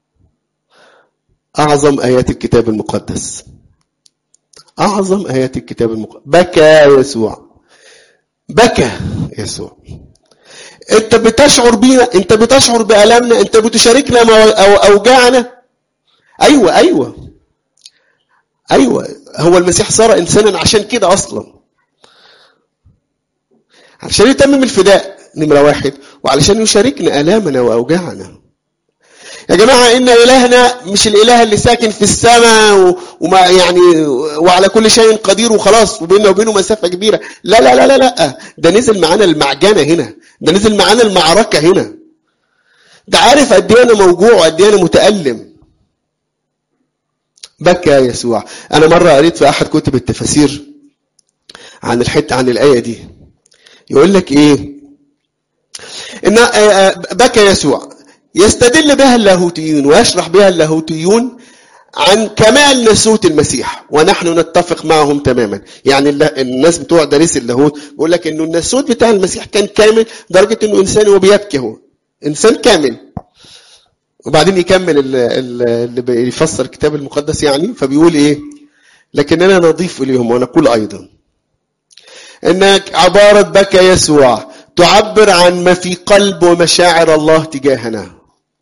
أعظم آيات الكتاب المقدس، أعظم آيات الكتاب المقدس. بكى يسوع، بكى يسوع. أنت بتشعر بينا، أنت بتشعر بألمنا، أنت بتشاركنا أوجاعنا. أيوة هو المسيح صار إنسانا عشان كده أصلا، عشان يتمم الفداء نمرة 1، وعلشان يشاركنا ألامنا وأوجاعنا. يا جماعة إن إلهنا مش الإله اللي ساكن في السماء وما يعني وعلى كل شيء قدير وخلاص وبيننا وبينه مسافة كبيرة. لا لا لا لا لا، ده نزل معانا المعجنة هنا، ده نزل معانا المعركة هنا، ده عارف قد ايه انا موجوع وقد ايه انا متألم. بكى يسوع. انا مرة قريت في احد كتب التفاسير عن الآية دي، يقول لك ايه؟ ان بكى يسوع يستدل بها اللاهوتيون ويشرح بها اللاهوتيون عن كمال ناسوت المسيح، ونحن نتفق معهم تماما. يعني الناس بتوع دارس اللاهوت بيقول لك انه الناسوت بتاع المسيح كان كامل درجة انه انسان وبيبكي، هو انسان كامل. وبعدين يكمل اللي بيفسر الكتاب المقدس يعني، فبيقول ايه؟ لكننا نضيف اليهم ونقول ايضا انك عبارة بكى يسوع تعبر عن ما في قلب ومشاعر الله تجاهنا.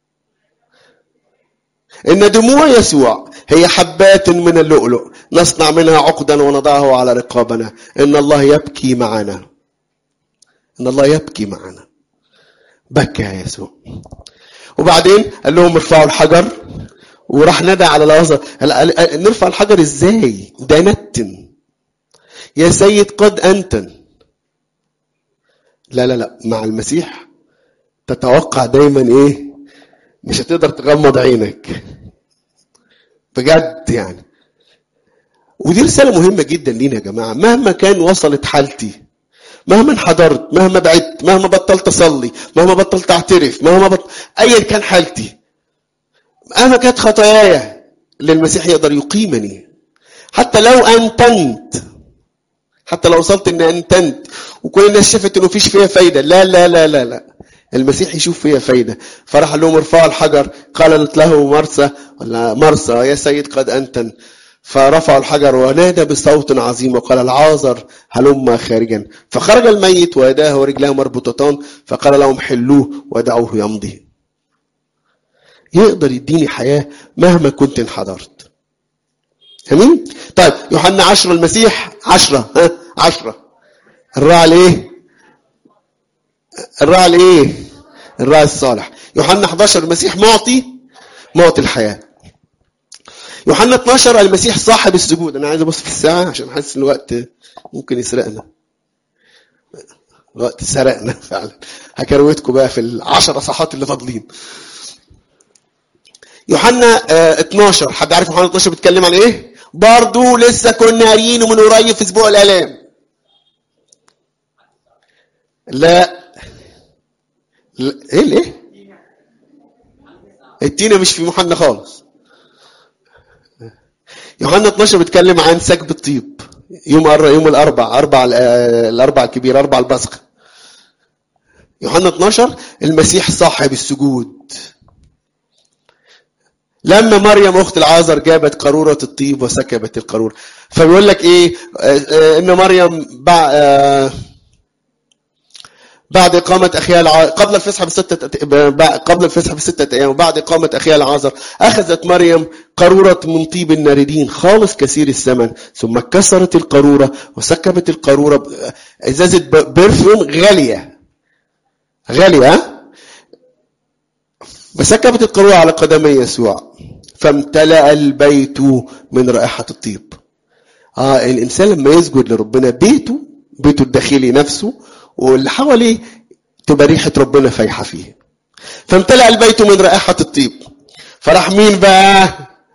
ان دموع يسوع هي حبات من اللؤلؤ نصنع منها عقدا ونضعه على رقابنا. ان الله يبكي معنا، ان الله يبكي معنا. بكى يسوع. وبعدين قال لهم ارفعوا الحجر، وراح ندى على العازر. نرفع الحجر ازاي؟ ده نتن يا سيد قد أنتن. لا لا لا، مع المسيح تتوقع دايما ايه؟ مش هتقدر تغمض عينك بجد يعني. ودي رسالة مهمة جدا لينا يا جماعة. مهما كان وصلت حالتي، مهما انحدرت، مهما بعدت، مهما بطلت اصلي، مهما بطلت اعترف، ايا كان حالتي، مهما كانت خطاياي، للمسيح يقدر يقيمني. حتى لو انتنت، حتى لو وصلت ان انتنت وكل الناس شافت انه فيش فيها فايدة، لا لا لا لا لا، المسيح يشوف فيها فايدة. فراح لهم ارفعوا الحجر. قالت له مرسى يا سيد قد أنتن. فرفعوا الحجر ونادى بصوت عظيم وقال العازر هلم خارجا. فخرج الميت ويداه ورجلاه مربوطتان، فقال لهم حلوه ودعوه يمضي. يقدر يديني حياة مهما كنت انحدرت. امين. طيب يوحنا 10 المسيح 10 الراعي الايه؟ الراعي الايه؟ الراعي الصالح. يوحنا 11 المسيح معطي الحياة. يوحنا 12 المسيح صاحب السجود. انا عايز ابص في الساعة عشان حاسس ان الوقت ممكن يسرقنا. الوقت سرقنا فعلا. هكروتكم بقى في 10 صحات اللي فاضلين. يوحنا 12، حد عارف يوحنا 12 بيتكلم عن ايه؟ برضو لسه كنا قاريينه من قريب في اسبوع الالام. لا ايه التينة مش في يوحنا خالص. يوحنا 12 بيتكلم عن سكب الطيب يوم الاربع الكبير، اربع البصخ. يوحنا 12 المسيح صاحب السجود. لما مريم اخت العازر جابت قارورة الطيب وسكبت القارورة، فبيقول لك ايه؟ ان مريم بعد إقامة أخيها قبل الفسح بستة أيام، وبعد إقامة أخيها العازر أخذت مريم قارورة من طيب الناردين خالص كثير الثمن، ثم كسرت القارورة وسكبت القارورة إزازة برفيوم غالية وسكبت القارورة على قدمي يسوع، فامتلأ البيت من رائحة الطيب. الإنسان لما يسجد لربنا بيته الداخلي نفسه واللي حواليه تبقى ريحة ربنا فايحة فيه. فامتلأ البيت من رائحة الطيب. فراح مين بقى؟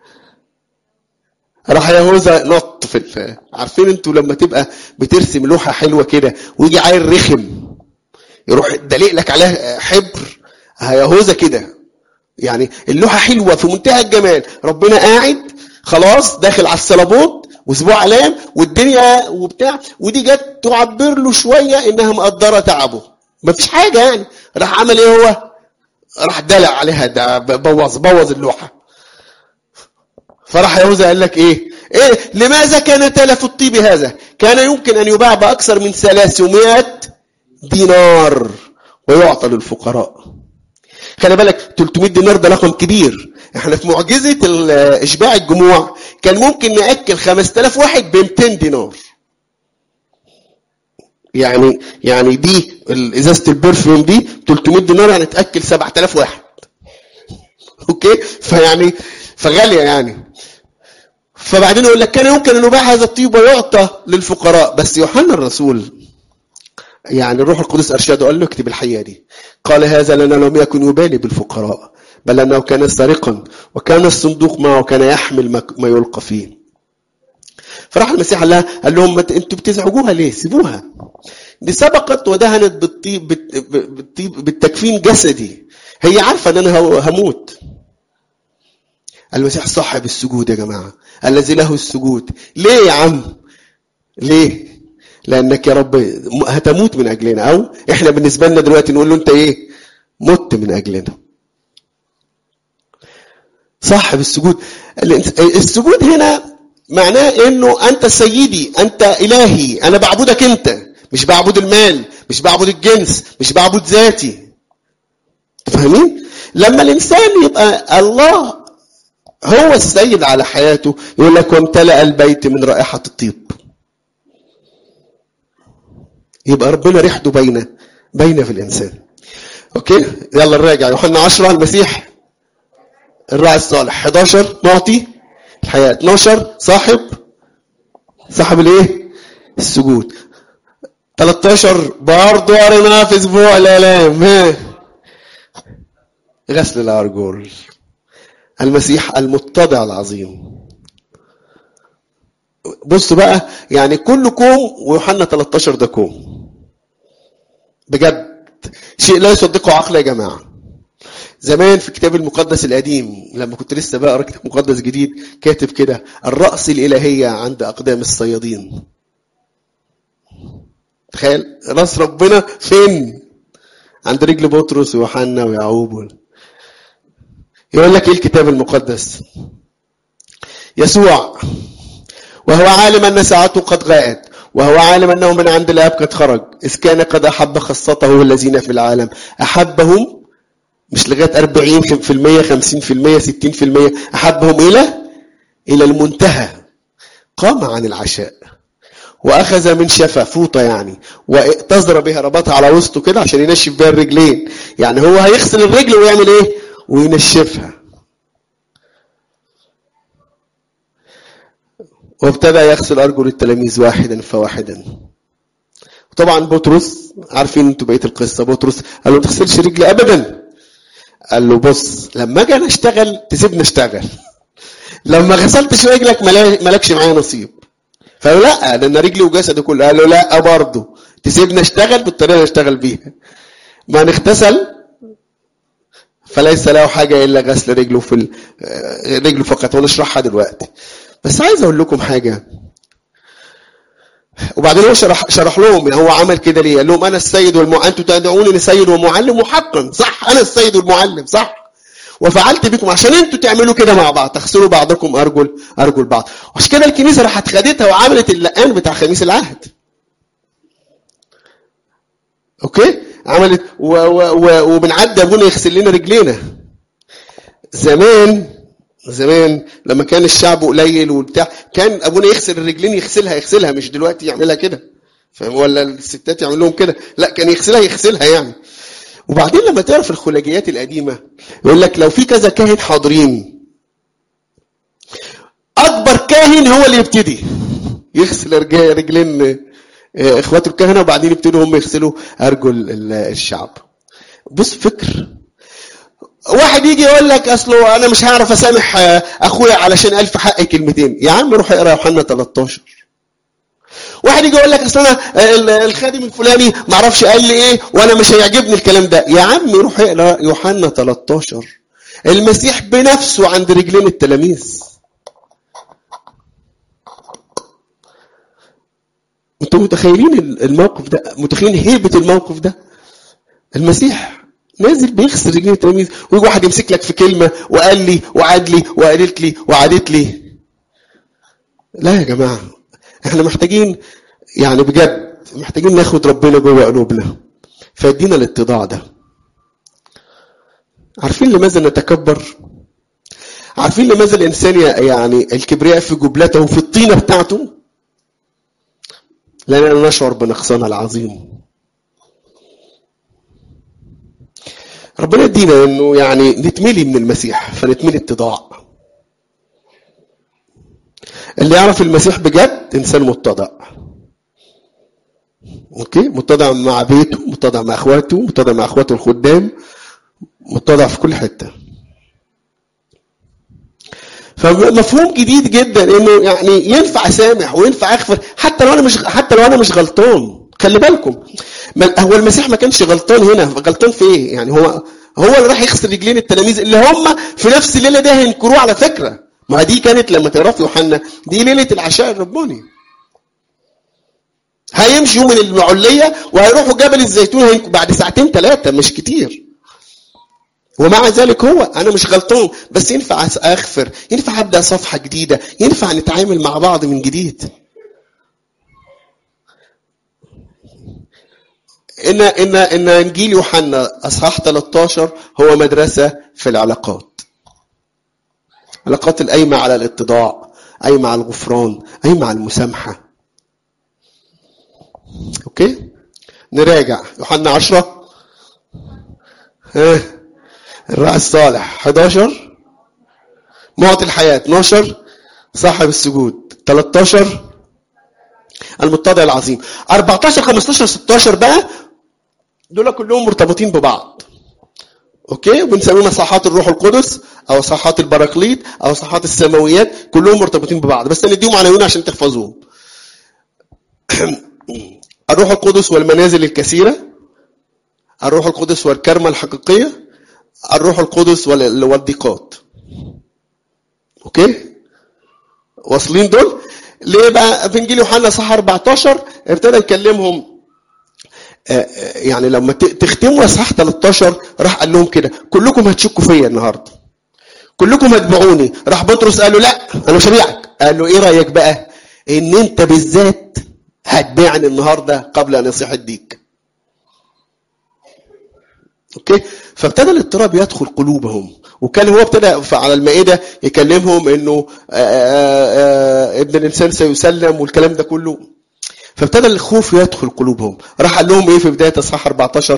راح يهوذا نط في عارفين انتوا لما تبقى بترسم لوحة حلوة كده ويجي عيل رخم يروح دليق لك عليها حبر، يهوذا كده. يعني اللوحة حلوة في منتهى الجمال، ربنا قاعد خلاص داخل على الصليبوت واسبوع علام والدنيا وبتاع، ودي جت تعبر له شوية انها مقدرة تعبه، مفيش حاجة يعني. راح عمل ايه هو؟ راح دلع عليها، ده بوظ اللوحة. فراح يهوذا قال لك ايه لماذا كان تلف الطيب هذا؟ كان يمكن ان يباع باكثر من 300 دينار ويعطى للفقراء. خلي بالك 300 دينار ده رقم كبير. احنا في معجزة اشباع الجموع كان ممكن نأكل 5000 واحد ب 200 دينار. يعني دي ازازة البرفيوم دي 300 دينار يعني تأكل 7000 واحد. اوكي؟ فغالية يعني. فبعدين يقول لك كان يمكن ان يباع هذا الطيب ويعطى للفقراء. بس يوحنا الرسول يعني الروح القدس أرشده قال له اكتب الحقيقة دي. قال هذا لأنه لم يكن يبالي بالفقراء، بل أنه كان سارقا وكان الصندوق معه وكان يحمل ما يلقى فيه. فراح المسيح قال لهم انتوا بتزعجوها ليه؟ سيبوها، دي سبقت ودهنت بالتكفين جسدي، هي عارفة ان انا هموت. المسيح صاحب السجود يا جماعة، الذي له السجود. ليه يا عم؟ ليه؟ لأنك يا رب هتموت من أجلنا، أو إحنا بالنسبة لنا دلوقتي نقول له أنت إيه؟ مت من أجلنا. صاحب السجود. السجود هنا معناه إنه أنت سيدي، أنت إلهي، أنا بعبدك أنت، مش بعبد المال، مش بعبد الجنس، مش بعبد ذاتي. فاهمين؟ لما الانسان يبقى الله هو السيد على حياته، يقول لك وامتلأ البيت من رائحة الطيب. يبقى ربنا ريحته باينه في الانسان. اوكي، يلا نراجع. يوحنا 10 المسيح الراعي الصالح، 11 معطي الحياة، 12 صاحب الايه؟ السجود، 13 برضه قريناه في اسبوع الالام، غسل الارجل، المسيح المتضع العظيم. بص بقى، يعني كل كوم، ويوحنا 13 ده كوم بجد، شيء لا يصدقه عقل يا جماعه. زمان في الكتاب المقدس القديم لما كنت لسه بقرا كتاب مقدس جديد، كاتب كده الرأس الإلهية عند أقدام الصيادين. تخيل راس ربنا فين؟ عند رجل بطرس ويوحنا ويعقوب. يقول لك ايه الكتاب المقدس؟ يسوع وهو عالم أن ساعته قد غائت، وهو عالم أنه من عند الآب قد خرج، إذ كان قد أحب خاصته الذين في العالم، أحبهم مش لغاية 40%، 50%، 60%، أحبهم إلى المنتهى. قام عن العشاء وأخذ من شفة فوطة يعني، واقتزر بها، ربطها على وسطه كده عشان ينشف بها الرجلين. يعني هو هيغسل الرجل ويعمل إيه؟ وينشفها. وابتدأ يغسل أرجل التلاميذ واحدا فواحدا. طبعا بطرس، عارفين انتوا بقية القصة، بطرس قال له تغسلش رجلي أبدا. قال له بص، لما اجي انا اشتغل تسيبني اشتغل، لما غسلتش رجلك مالكش معايا نصيب. فقال له لا، ده انا رجلي وجسدي كله. قال له لا برضه، تسيبني اشتغل بالطريقه اللي اشتغل بيها. من اغتسل فليس له حاجه الا غسل رجله رجله فقط، ونشرحها دلوقتي. بس عايز اقول لكم حاجه، وبعدين هو شرح لهم هو عمل كده ليه. قال لهم انا السيد انتم تدعونني سيد ومعلم، وحقا صح، انا السيد والمعلم صح، وفعلت بكم عشان انتوا تعملوا كده مع بعض، تغسلوا بعضكم ارجل بعض. وعشان كده الكنيسه راحت خدتها وعملت اللقان بتاع خميس العهد. اوكي، عملت وبنعدي ابونا يغسل لنا رجلينا. زمان لما كان الشعب قليل وبتاع، كان ابونا يغسل الرجلين، يغسلها مش دلوقتي يعملها كده، فاهم؟ ولا الستات يعمل لهم كده، لا كان يغسلها يعني. وبعدين لما تعرف الخلاجيات القديمه يقول لك لو في كذا كاهن حاضرين، اكبر كاهن هو اللي يبتدي يغسل رجلين اخواته الكهنه، وبعدين يبتدوا هم يغسلوا ارجل الشعب. بص فكر. واحد يجي يقول لك اصله انا مش هعرف اسامح اخويا علشان قال في حقي كلمتين. يا عم روح اقرا يوحنا 13. واحد يجي يقول لك اصل انا الخادم الفلاني ما اعرفش قال لي ايه وانا مش هيعجبني الكلام ده. يا عم روح اقرا يوحنا 13. المسيح بنفسه عند رجلين التلاميذ. انتوا متخيلين الموقف ده؟ متخيلين هيبه الموقف ده؟ المسيح نازل بيغسل رجلين التلاميذ، ويجي واحد يمسك لك في كلمه وقال لي وعاد لي وقالت لي وعادت لي. لا يا جماعه، احنا محتاجين يعني بجد محتاجين ناخد ربنا جوه قلوبنا فيدينا الاتضاع ده. عارفين لماذا نتكبر؟ عارفين لماذا الانسان يعني الكبرياء في جبلته وفي الطينه بتاعته؟ لاننا نشعر بنقصنا العظيم. ربنا يدينا انه يعني نتملي من المسيح فنتملي اتضاع. اللي يعرف المسيح بجد انسان متضع. اوكي، متضع مع بيته، متضع مع اخواته، متضع مع اخواته الخدام، متضع في كل حته. فمفهوم جديد جدا انه يعني ينفع اسامح وينفع اغفر حتى لو انا مش غلطان. خلي بالكم، هو المسيح ما كانش غلطان هنا. غلطان في ايه؟ يعني هو اللي راح يغسل رجلين التلاميذ اللي هم في نفس الليله ده هينكروه على فكره. ما دي كانت لما تقرا في يوحنا دي ليله العشاء الرباني. هيمشوا من المعليه وهيروحوا جبل الزيتون بعد 2-3 مش كتير. ومع ذلك انا مش غلطان، بس ينفع اغفر، ينفع ابدا صفحه جديده، ينفع نتعامل مع بعض من جديد. ان انجيل يوحنا اصحاح 13 هو مدرسه في العلاقات. علاقات القايمه على الاتضاع، قايمه على الغفران، قايمه على المسامحه. اوكي، نراجع. يوحنا 10 الراعي الصالح، 11 معطي الحياه، 12 صاحب السجود، 13 المتضع العظيم، 14 15 16 بقى دول كلهم مرتبطين ببعض. اوكي، وبنسميهم صحات الروح القدس او صحات البراكليت او صحات السماويات، كلهم مرتبطين ببعض، بس نديهم عناوين عشان تحفظوهم. الروح القدس والمنازل الكثيره، الروح القدس والكرمه الحقيقيه، الروح القدس والضيقات. اوكي، واصلين دول؟ ليه بقى؟ في انجيل يوحنا صح 14 ابتدى يكلمهم، يعني لما تختموا اصحاح 13 راح قال لهم كده: كلكم هتشكوا فيا النهارده، كلكم هتبيعوني. راح بطرس قال له: لا انا مش هبيعك. قال له: ايه رايك بقى ان انت بالذات هتبيعني النهارده قبل ان يصيح الديك؟ اوكي، فابتدى الاضطراب يدخل قلوبهم، وكان هو ابتدى على المائده يكلمهم انه ابن الانسان سيسلم والكلام ده كله، فابتدى الخوف يدخل قلوبهم. راح قال لهم ايه في بدايه اصحاح 14؟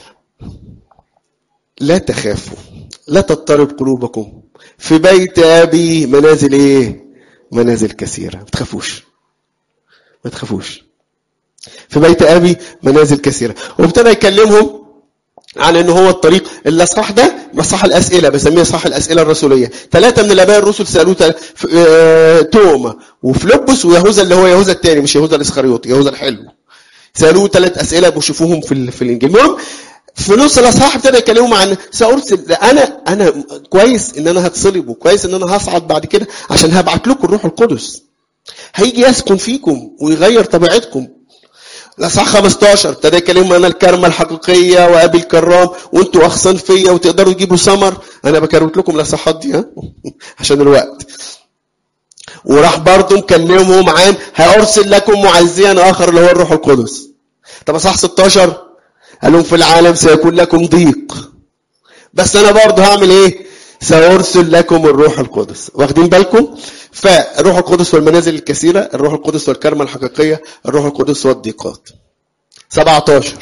لا تخافوا، لا تضطرب قلوبكم، في بيت ابي منازل ايه؟ منازل كثيره. ما تخافوش، ما تخافوش، في بيت ابي منازل كثيره. وابتدى يكلمهم عن انه هو الطريق. الاصحاح ده اصحاح الاسئله، بسميه اصحاح الاسئله الرسوليه. 3 من الاباء الرسل سالوه، توما وفلوبس ويهوذا اللي هو يهوذا الثاني، مش يهوذا الاسخريوطي، يهوذا الحلو. سالوه 3 اسئله بشوفوهم في الانجيل. المهم في نص الاصحاح ابتدى يكلمهم عن سأرسل، انا كويس ان انا هتصلب، وكويس ان انا هصعد بعد كده عشان هبعت لكم الروح القدس، هيجي يسكن فيكم ويغير طبيعتكم. الاصحاح 15 ابتدى يكلمهم: انا الكرمه الحقيقيه وابي الكرام، وانتوا اغصان فيا وتقدروا تجيبوا ثمر. انا بكروت لكم الاصحاحات دي عشان الوقت. وراح برضه مكلمهم عن هارسل لكم معزيا اخر اللي هو الروح القدس. طب اصحاح 16 قال لهم: في العالم سيكون لكم ضيق، بس انا برضه هعمل ايه؟ سأرسل لكم الروح القدس. واخدين بالكم؟ فالروح القدس والمنازل الكثيرة، الروح القدس والكرمة الحقيقية، الروح القدس والضيقات. 17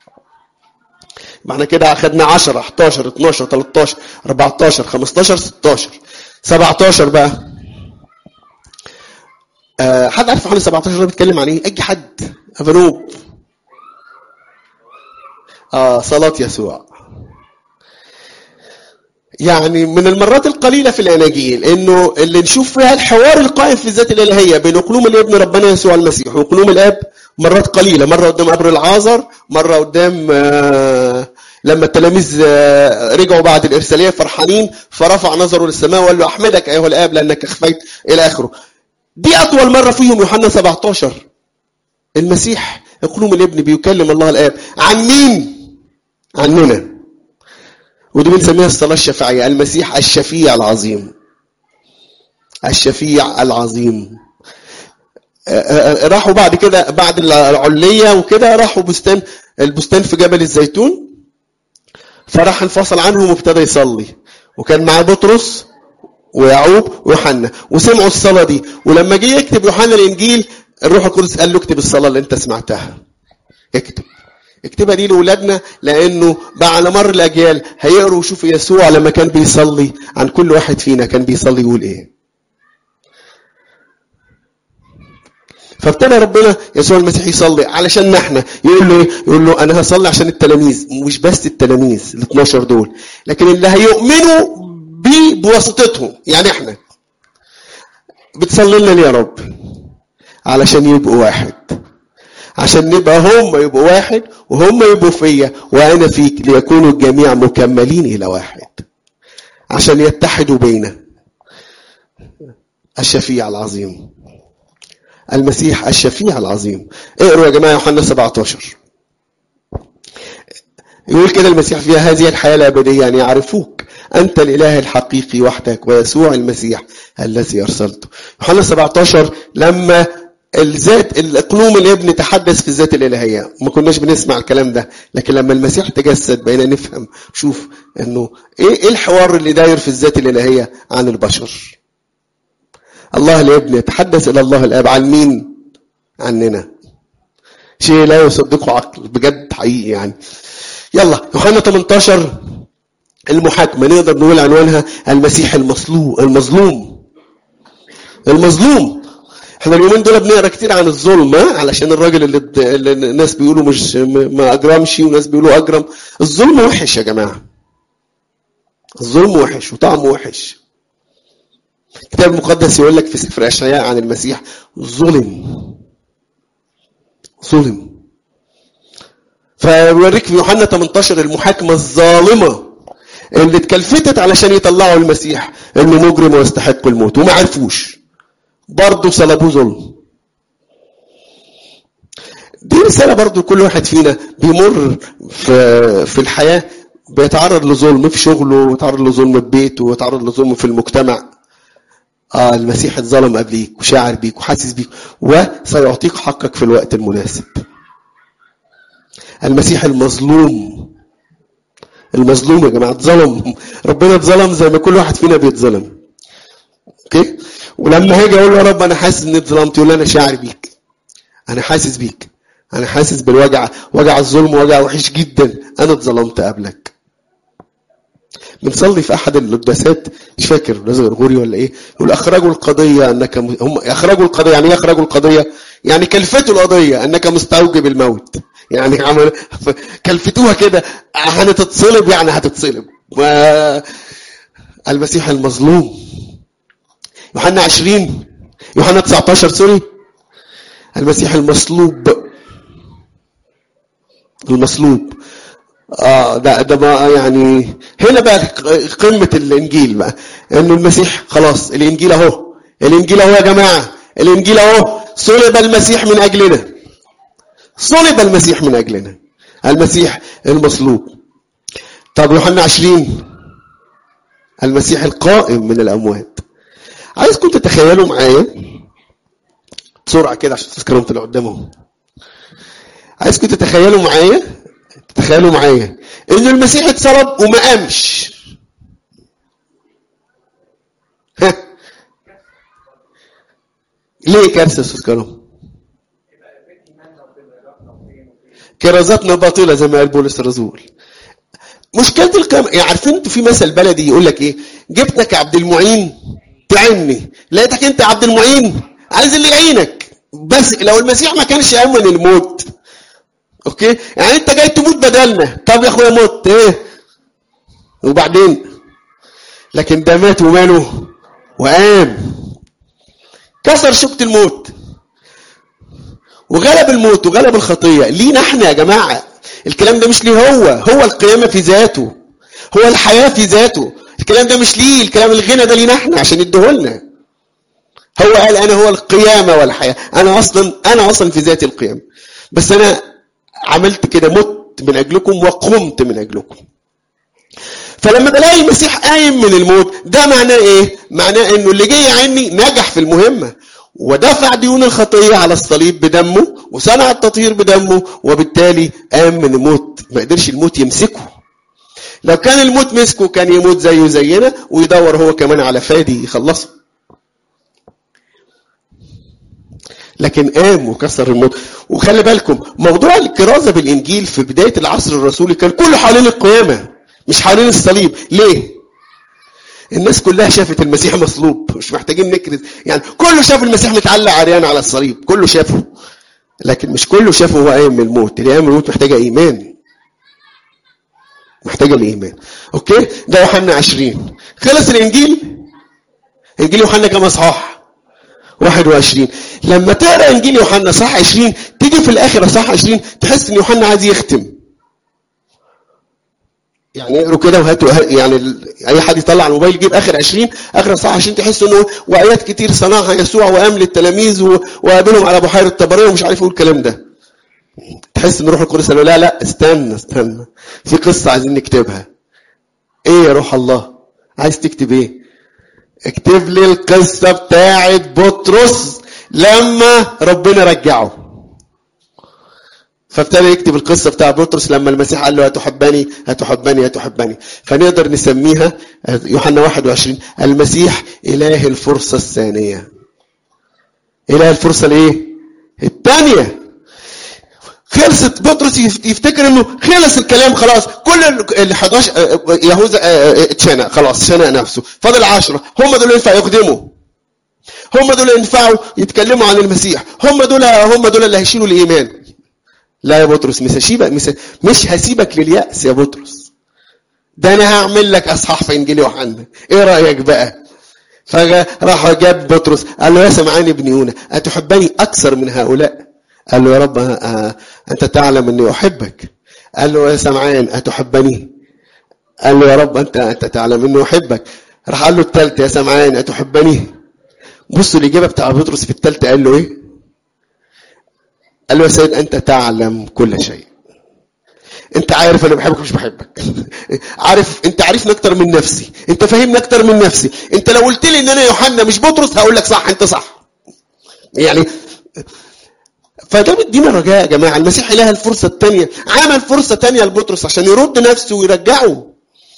احنا كده اخدنا 10 11 12 13 14 15 16. 17 بقى حد عارف عن 17 ده بيتكلم عن ايه؟ اي حد؟ افنوب. صلاة يسوع. يعني من المرات القليلة في الأناجيل إنه اللي نشوف فيها الحوار القائم في الذات الإلهية بين قلوم الابن ربنا يسوع المسيح وقلوم الآب مرات قليلة. مرة قدام قبر العازر، مرة قدام لما التلاميذ رجعوا بعد الإرسالية فرحانين، فرفع نظره للسماء وقال له: أحمدك أيها الآب لأنك أخفيت إلى آخره. دي أطول مرة فيهم يوحنا 17. المسيح قلوم الابن بيكلم الله الآب عن مين؟ عننا. ودي بنسميها الصلاة الشفاعية. المسيح الشفيع العظيم، الشفيع العظيم. راحوا بعد كده بعد العلية وكده راحوا البستان في جبل الزيتون، فراح انفصل عنهم وابتدى يصلي، وكان معاه بطرس ويعقوب ويوحنا، وسمعوا الصلاة دي. ولما جه يكتب يوحنا الإنجيل الروح القدس قال له: اكتب الصلاة اللي انت سمعتها، اكتبها دي لأولادنا، لأنه بقى على مر الأجيال هيقروا ويشوفوا يسوع لما كان بيصلي عن كل واحد فينا كان بيصلي يقول إيه. فابتدى ربنا يسوع المسيح يصلي علشان احنا. يقول له ايه؟ يقول له: انا هصلي عشان التلاميذ، مش بس التلاميذ ال12 دول، لكن اللي هيؤمنوا بيه بواسطتهم. يعني احنا بتصلي لنا ليه يا رب؟ علشان يبقوا واحد، عشان نبقى هم يبقوا واحد وهم يبقوا فيا وانا فيك، ليكونوا الجميع مكملين الى واحد، عشان يتحدوا بينا. الشفيع العظيم، المسيح الشفيع العظيم. اقروا يا جماعة يوحنا 17. يقول كده المسيح فيها: هذه الحياة الأبدية أن يعرفوك أنت الإله الحقيقي وحدك ويسوع المسيح الذي أرسلته. يوحنا 17 لما الذات الاقلوم الابن تحدث في الذات الالهيه، ما كناش بنسمع الكلام ده، لكن لما المسيح تجسد بقينا نفهم. شوف انه ايه الحوار اللي داير في الذات الالهيه عن البشر. الله الابن يتحدث الى الله الاب عن مين؟ عننا. شيء لا يصدقه عقل بجد حقيقي يعني. يلا يوحنا 18 المحاكمه، نقدر نقول عنوانها المسيح المظلوم. احنا اليومين دول بنقرا كتير عن الظلم، علشان الراجل اللي الناس بيقولوا مش ما اجرمش وناس بيقولوا اجرم. الظلم وحش يا جماعه، الظلم وحش وطعمه وحش. الكتاب المقدس يقول لك في سفر اشعياء عن المسيح ظلم. فيوريك في يوحنا 18 المحاكمه الظالمه اللي اتكلفتت علشان يطلعوا المسيح انه مجرم ويستحق الموت، وما عرفوش برضه صلبوه ظلم. دي رسالة برضه كل واحد فينا بيمر في الحياة بيتعرض لظلم في شغله، ويتعرض لظلم في بيته، ويتعرض لظلم في المجتمع. المسيح اتظلم قبليك وشاعر بيك وحاسس بيك، وسيعطيك حقك في الوقت المناسب. المسيح المظلوم يا جماعة اتظلم، ربنا اتظلم زي ما كل واحد فينا بيتظلم. اوكي؟ ولما هاجي اقول له يا رب انا حاسس اني اتظلمت، يقول لي انا شاعر بيك، انا حاسس بيك، انا حاسس بالوجع، وجع الظلم وجع وحش جدا، انا اتظلمت قبلك. بنصلي في احد القداسات، مش فاكر لازم غرغوري ولا ايه، يقول اخرجوا القضيه انك هم اخرجوا القضيه. يعني ايه اخرجوا القضيه؟ يعني كلفتوا القضيه انك مستوجب الموت، يعني عمل كلفتوها كده هتتصلب، يعني هتتصلب. المسيح المظلوم. يوحنا 19 سوري، المسيح المصلوب. ده بقى يعني هنا بقى قمة الانجيل بقى، انه المسيح خلاص، الانجيل اهو يا جماعة، الانجيل اهو. صلب المسيح من اجلنا، المسيح المصلوب. طب يوحنا 20 المسيح القائم من الاموات. عايزكم تتخيلوا معايا بسرعة كده عشان تذكرهم اللي قدامهم. عايزكم تتخيلوا معايا ان المسيح اتصلب وما قامش. ليه كارثة تذكرهم؟ كرازاتنا باطلة زي ما قال بولس الرسول. مشكلة القيامة، يعني عارفين انتوا في مثل بلدي يقول لك ايه؟ جبتك عبد المعين تعني، لقيتك انت عبد المعين عايز اللي يعينك. بس لو المسيح ما كانش يأمن الموت، اوكي، يعني انت جاي تموت بدلنا، طب يا اخويا موت ايه وبعدين؟ لكن ده مات وماله وقام، كسر شوكة الموت وغلب الموت وغلب الخطية. لينا احنا يا جماعة، الكلام ده مش ليه هو القيامة في ذاته، هو الحياة في ذاته. الكلام ده مش ليه، الكلام الغنى ده لينا احنا عشان يديهولنا. هو قال انا هو القيامة والحياة، انا اصلا في ذاتي القيامة، بس انا عملت كده، مت من اجلكم وقمت من اجلكم. فلما بلاقي المسيح قايم من الموت، ده معناه ايه؟ معناه انه اللي جاي عني نجح في المهمة، ودفع ديون الخطية على الصليب بدمه، وصنع التطهير بدمه، وبالتالي قام من الموت. ما قدرش الموت يمسكه. لو كان الموت مسكه كان يموت زيه زينا، ويدور هو كمان على فادي يخلصه. لكن قام وكسر الموت. وخلي بالكم موضوع الكرازة بالإنجيل في بداية العصر الرسولي كان كله حوالين القيامة، مش حوالين الصليب. ليه؟ الناس كلها شافت المسيح مصلوب، مش محتاجين نكرز، يعني كله شاف المسيح متعلق عريان على الصليب، كله شافه، لكن مش كله شافه هو قايم من الموت. اللي قايم من الموت محتاجة إيمان، محتاجة الإيمان. أوكي؟ ده يوحنا 20. خلص الإنجيل. إنجيل يوحنا كم اصحاح؟ 21. لما تقرأ إنجيل يوحنا صح 20، تيجي في الآخر صح 20 تحس إن يوحنا عايز يختم. يعني اقروا كده وهاتوا، يعني اي حد يطلع على الموبايل يجيب اخر 20، اخر صح 20 تحس انه وايات كتير صنعها يسوع وقام للتلاميذ وقابلهم على بحيره طبريه ومش عارف يقول الكلام ده. تحس ان روح القدس قال له لا استنى في قصه عايزين نكتبها. ايه يا روح الله عايز تكتب ايه؟ اكتب لي القصه بتاعه بطرس لما ربنا رجعه. فابتدى يكتب القصة بتاع بطرس لما المسيح قال له هتحبني هتحبني هتحبني. فنقدر نسميها يوحنا 21 المسيح إله الفرصة الثانية. إله الفرصة الايه؟ الثانية. خلصت. بطرس يفتكر انه خلص الكلام خلاص، كل ال 11 يهوذا اتشنق خلاص، شنق نفسه، فاضل 10 هم دول ينفع يخدموا، هم دول ينفعوا يتكلموا عن المسيح، هم دول اللي هيشيلوا الايمان. لا يا بطرس، مش هسيبك لليأس يا بطرس، ده انا هعمل لك اصحاح في انجيل يوحنا، ايه رايك بقى؟ فراح جاب بطرس قال له يا سمعان ابن يونا اتحبني اكثر من هؤلاء؟ قال له يا رب انت تعلم اني احبك. قال له يا سمعان اتحبني؟ قال له يا رب انت تعلم اني احبك. راح قال له الثالثه يا سمعان اتحبني؟ بصوا الاجابه بتاع بطرس في الثالثه قال له ايه؟ قال له يا سيد انت تعلم كل شيء، انت عارف انا بحبك مش بحبك، عارف، انت عارفني اكتر من نفسي، انت فاهمني اكتر من نفسي، انت لو قلت لي ان انا يوحنا مش بطرس هقول لك صح، انت صح يعني. فده بيدينا رجاء يا جماعه. المسيح اله الفرصه الثانيه، عمل فرصه ثانيه لبطرس عشان يرد نفسه ويرجعه.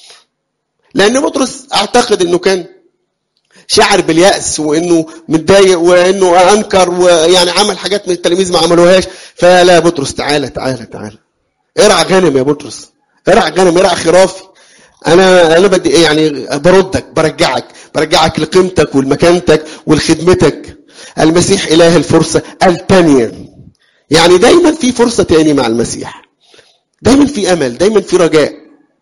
لان بطرس اعتقد انه كان شعر باليأس وانه متضايق وانه انكر ويعني عمل حاجات من التلاميذ ما عملوهاش. فلا بطرس تعالى تعالى تعالى، ارعى غنم يا بطرس، ارعى غنم، ارعى خرافي. انا بدي يعني بردك، برجعك لقيمتك ولمكانتك ولخدمتك. المسيح اله الفرصه الثانيه. يعني دايما في فرصه ثانيه مع المسيح، دايما في امل، دايما في رجاء.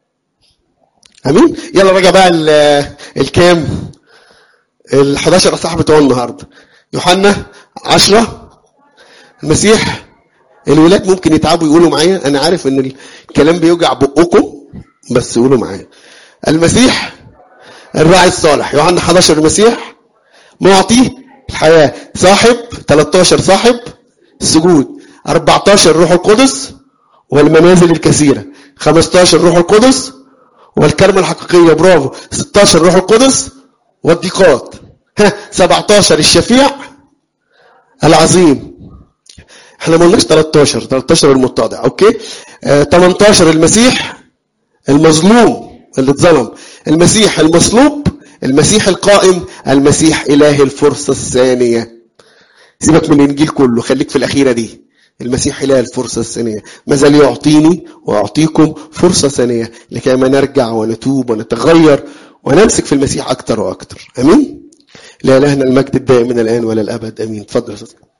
امين. يلا رجع بقى الكام ال11 اصحاح بتوع النهارده. يوحنا 10. المسيح، الولاد ممكن يتعبوا يقولوا معايا، انا عارف ان الكلام بيوجع بقكم بس قولوا معايا. المسيح الراعي الصالح. يوحنا 11. المسيح معطي الحياه، صاحب 13 صاحب السجود، 14 روح القدس والمنازل الكثيره، 15 روح القدس والكلمه الحقيقيه، برافو، 16 روح القدس والضيقات، 17 الشفيع العظيم. احنا ما قلناش 13 المتضع، اوكي. 18 المسيح المظلوم اللي اتظلم، المسيح المصلوب، المسيح القائم، المسيح اله الفرصه الثانيه. سيبك من الانجيل كله، خليك في الاخيره دي. المسيح اله الفرصه الثانيه، ما زال يعطيني واعطيكم فرصه ثانيه لكي ما نرجع ونتوب ونتغير ونمسك في المسيح اكتر واكتر. امين. لا إلهنا المجد الدائم من الان ولا الابد. امين. اتفضل يا استاذ.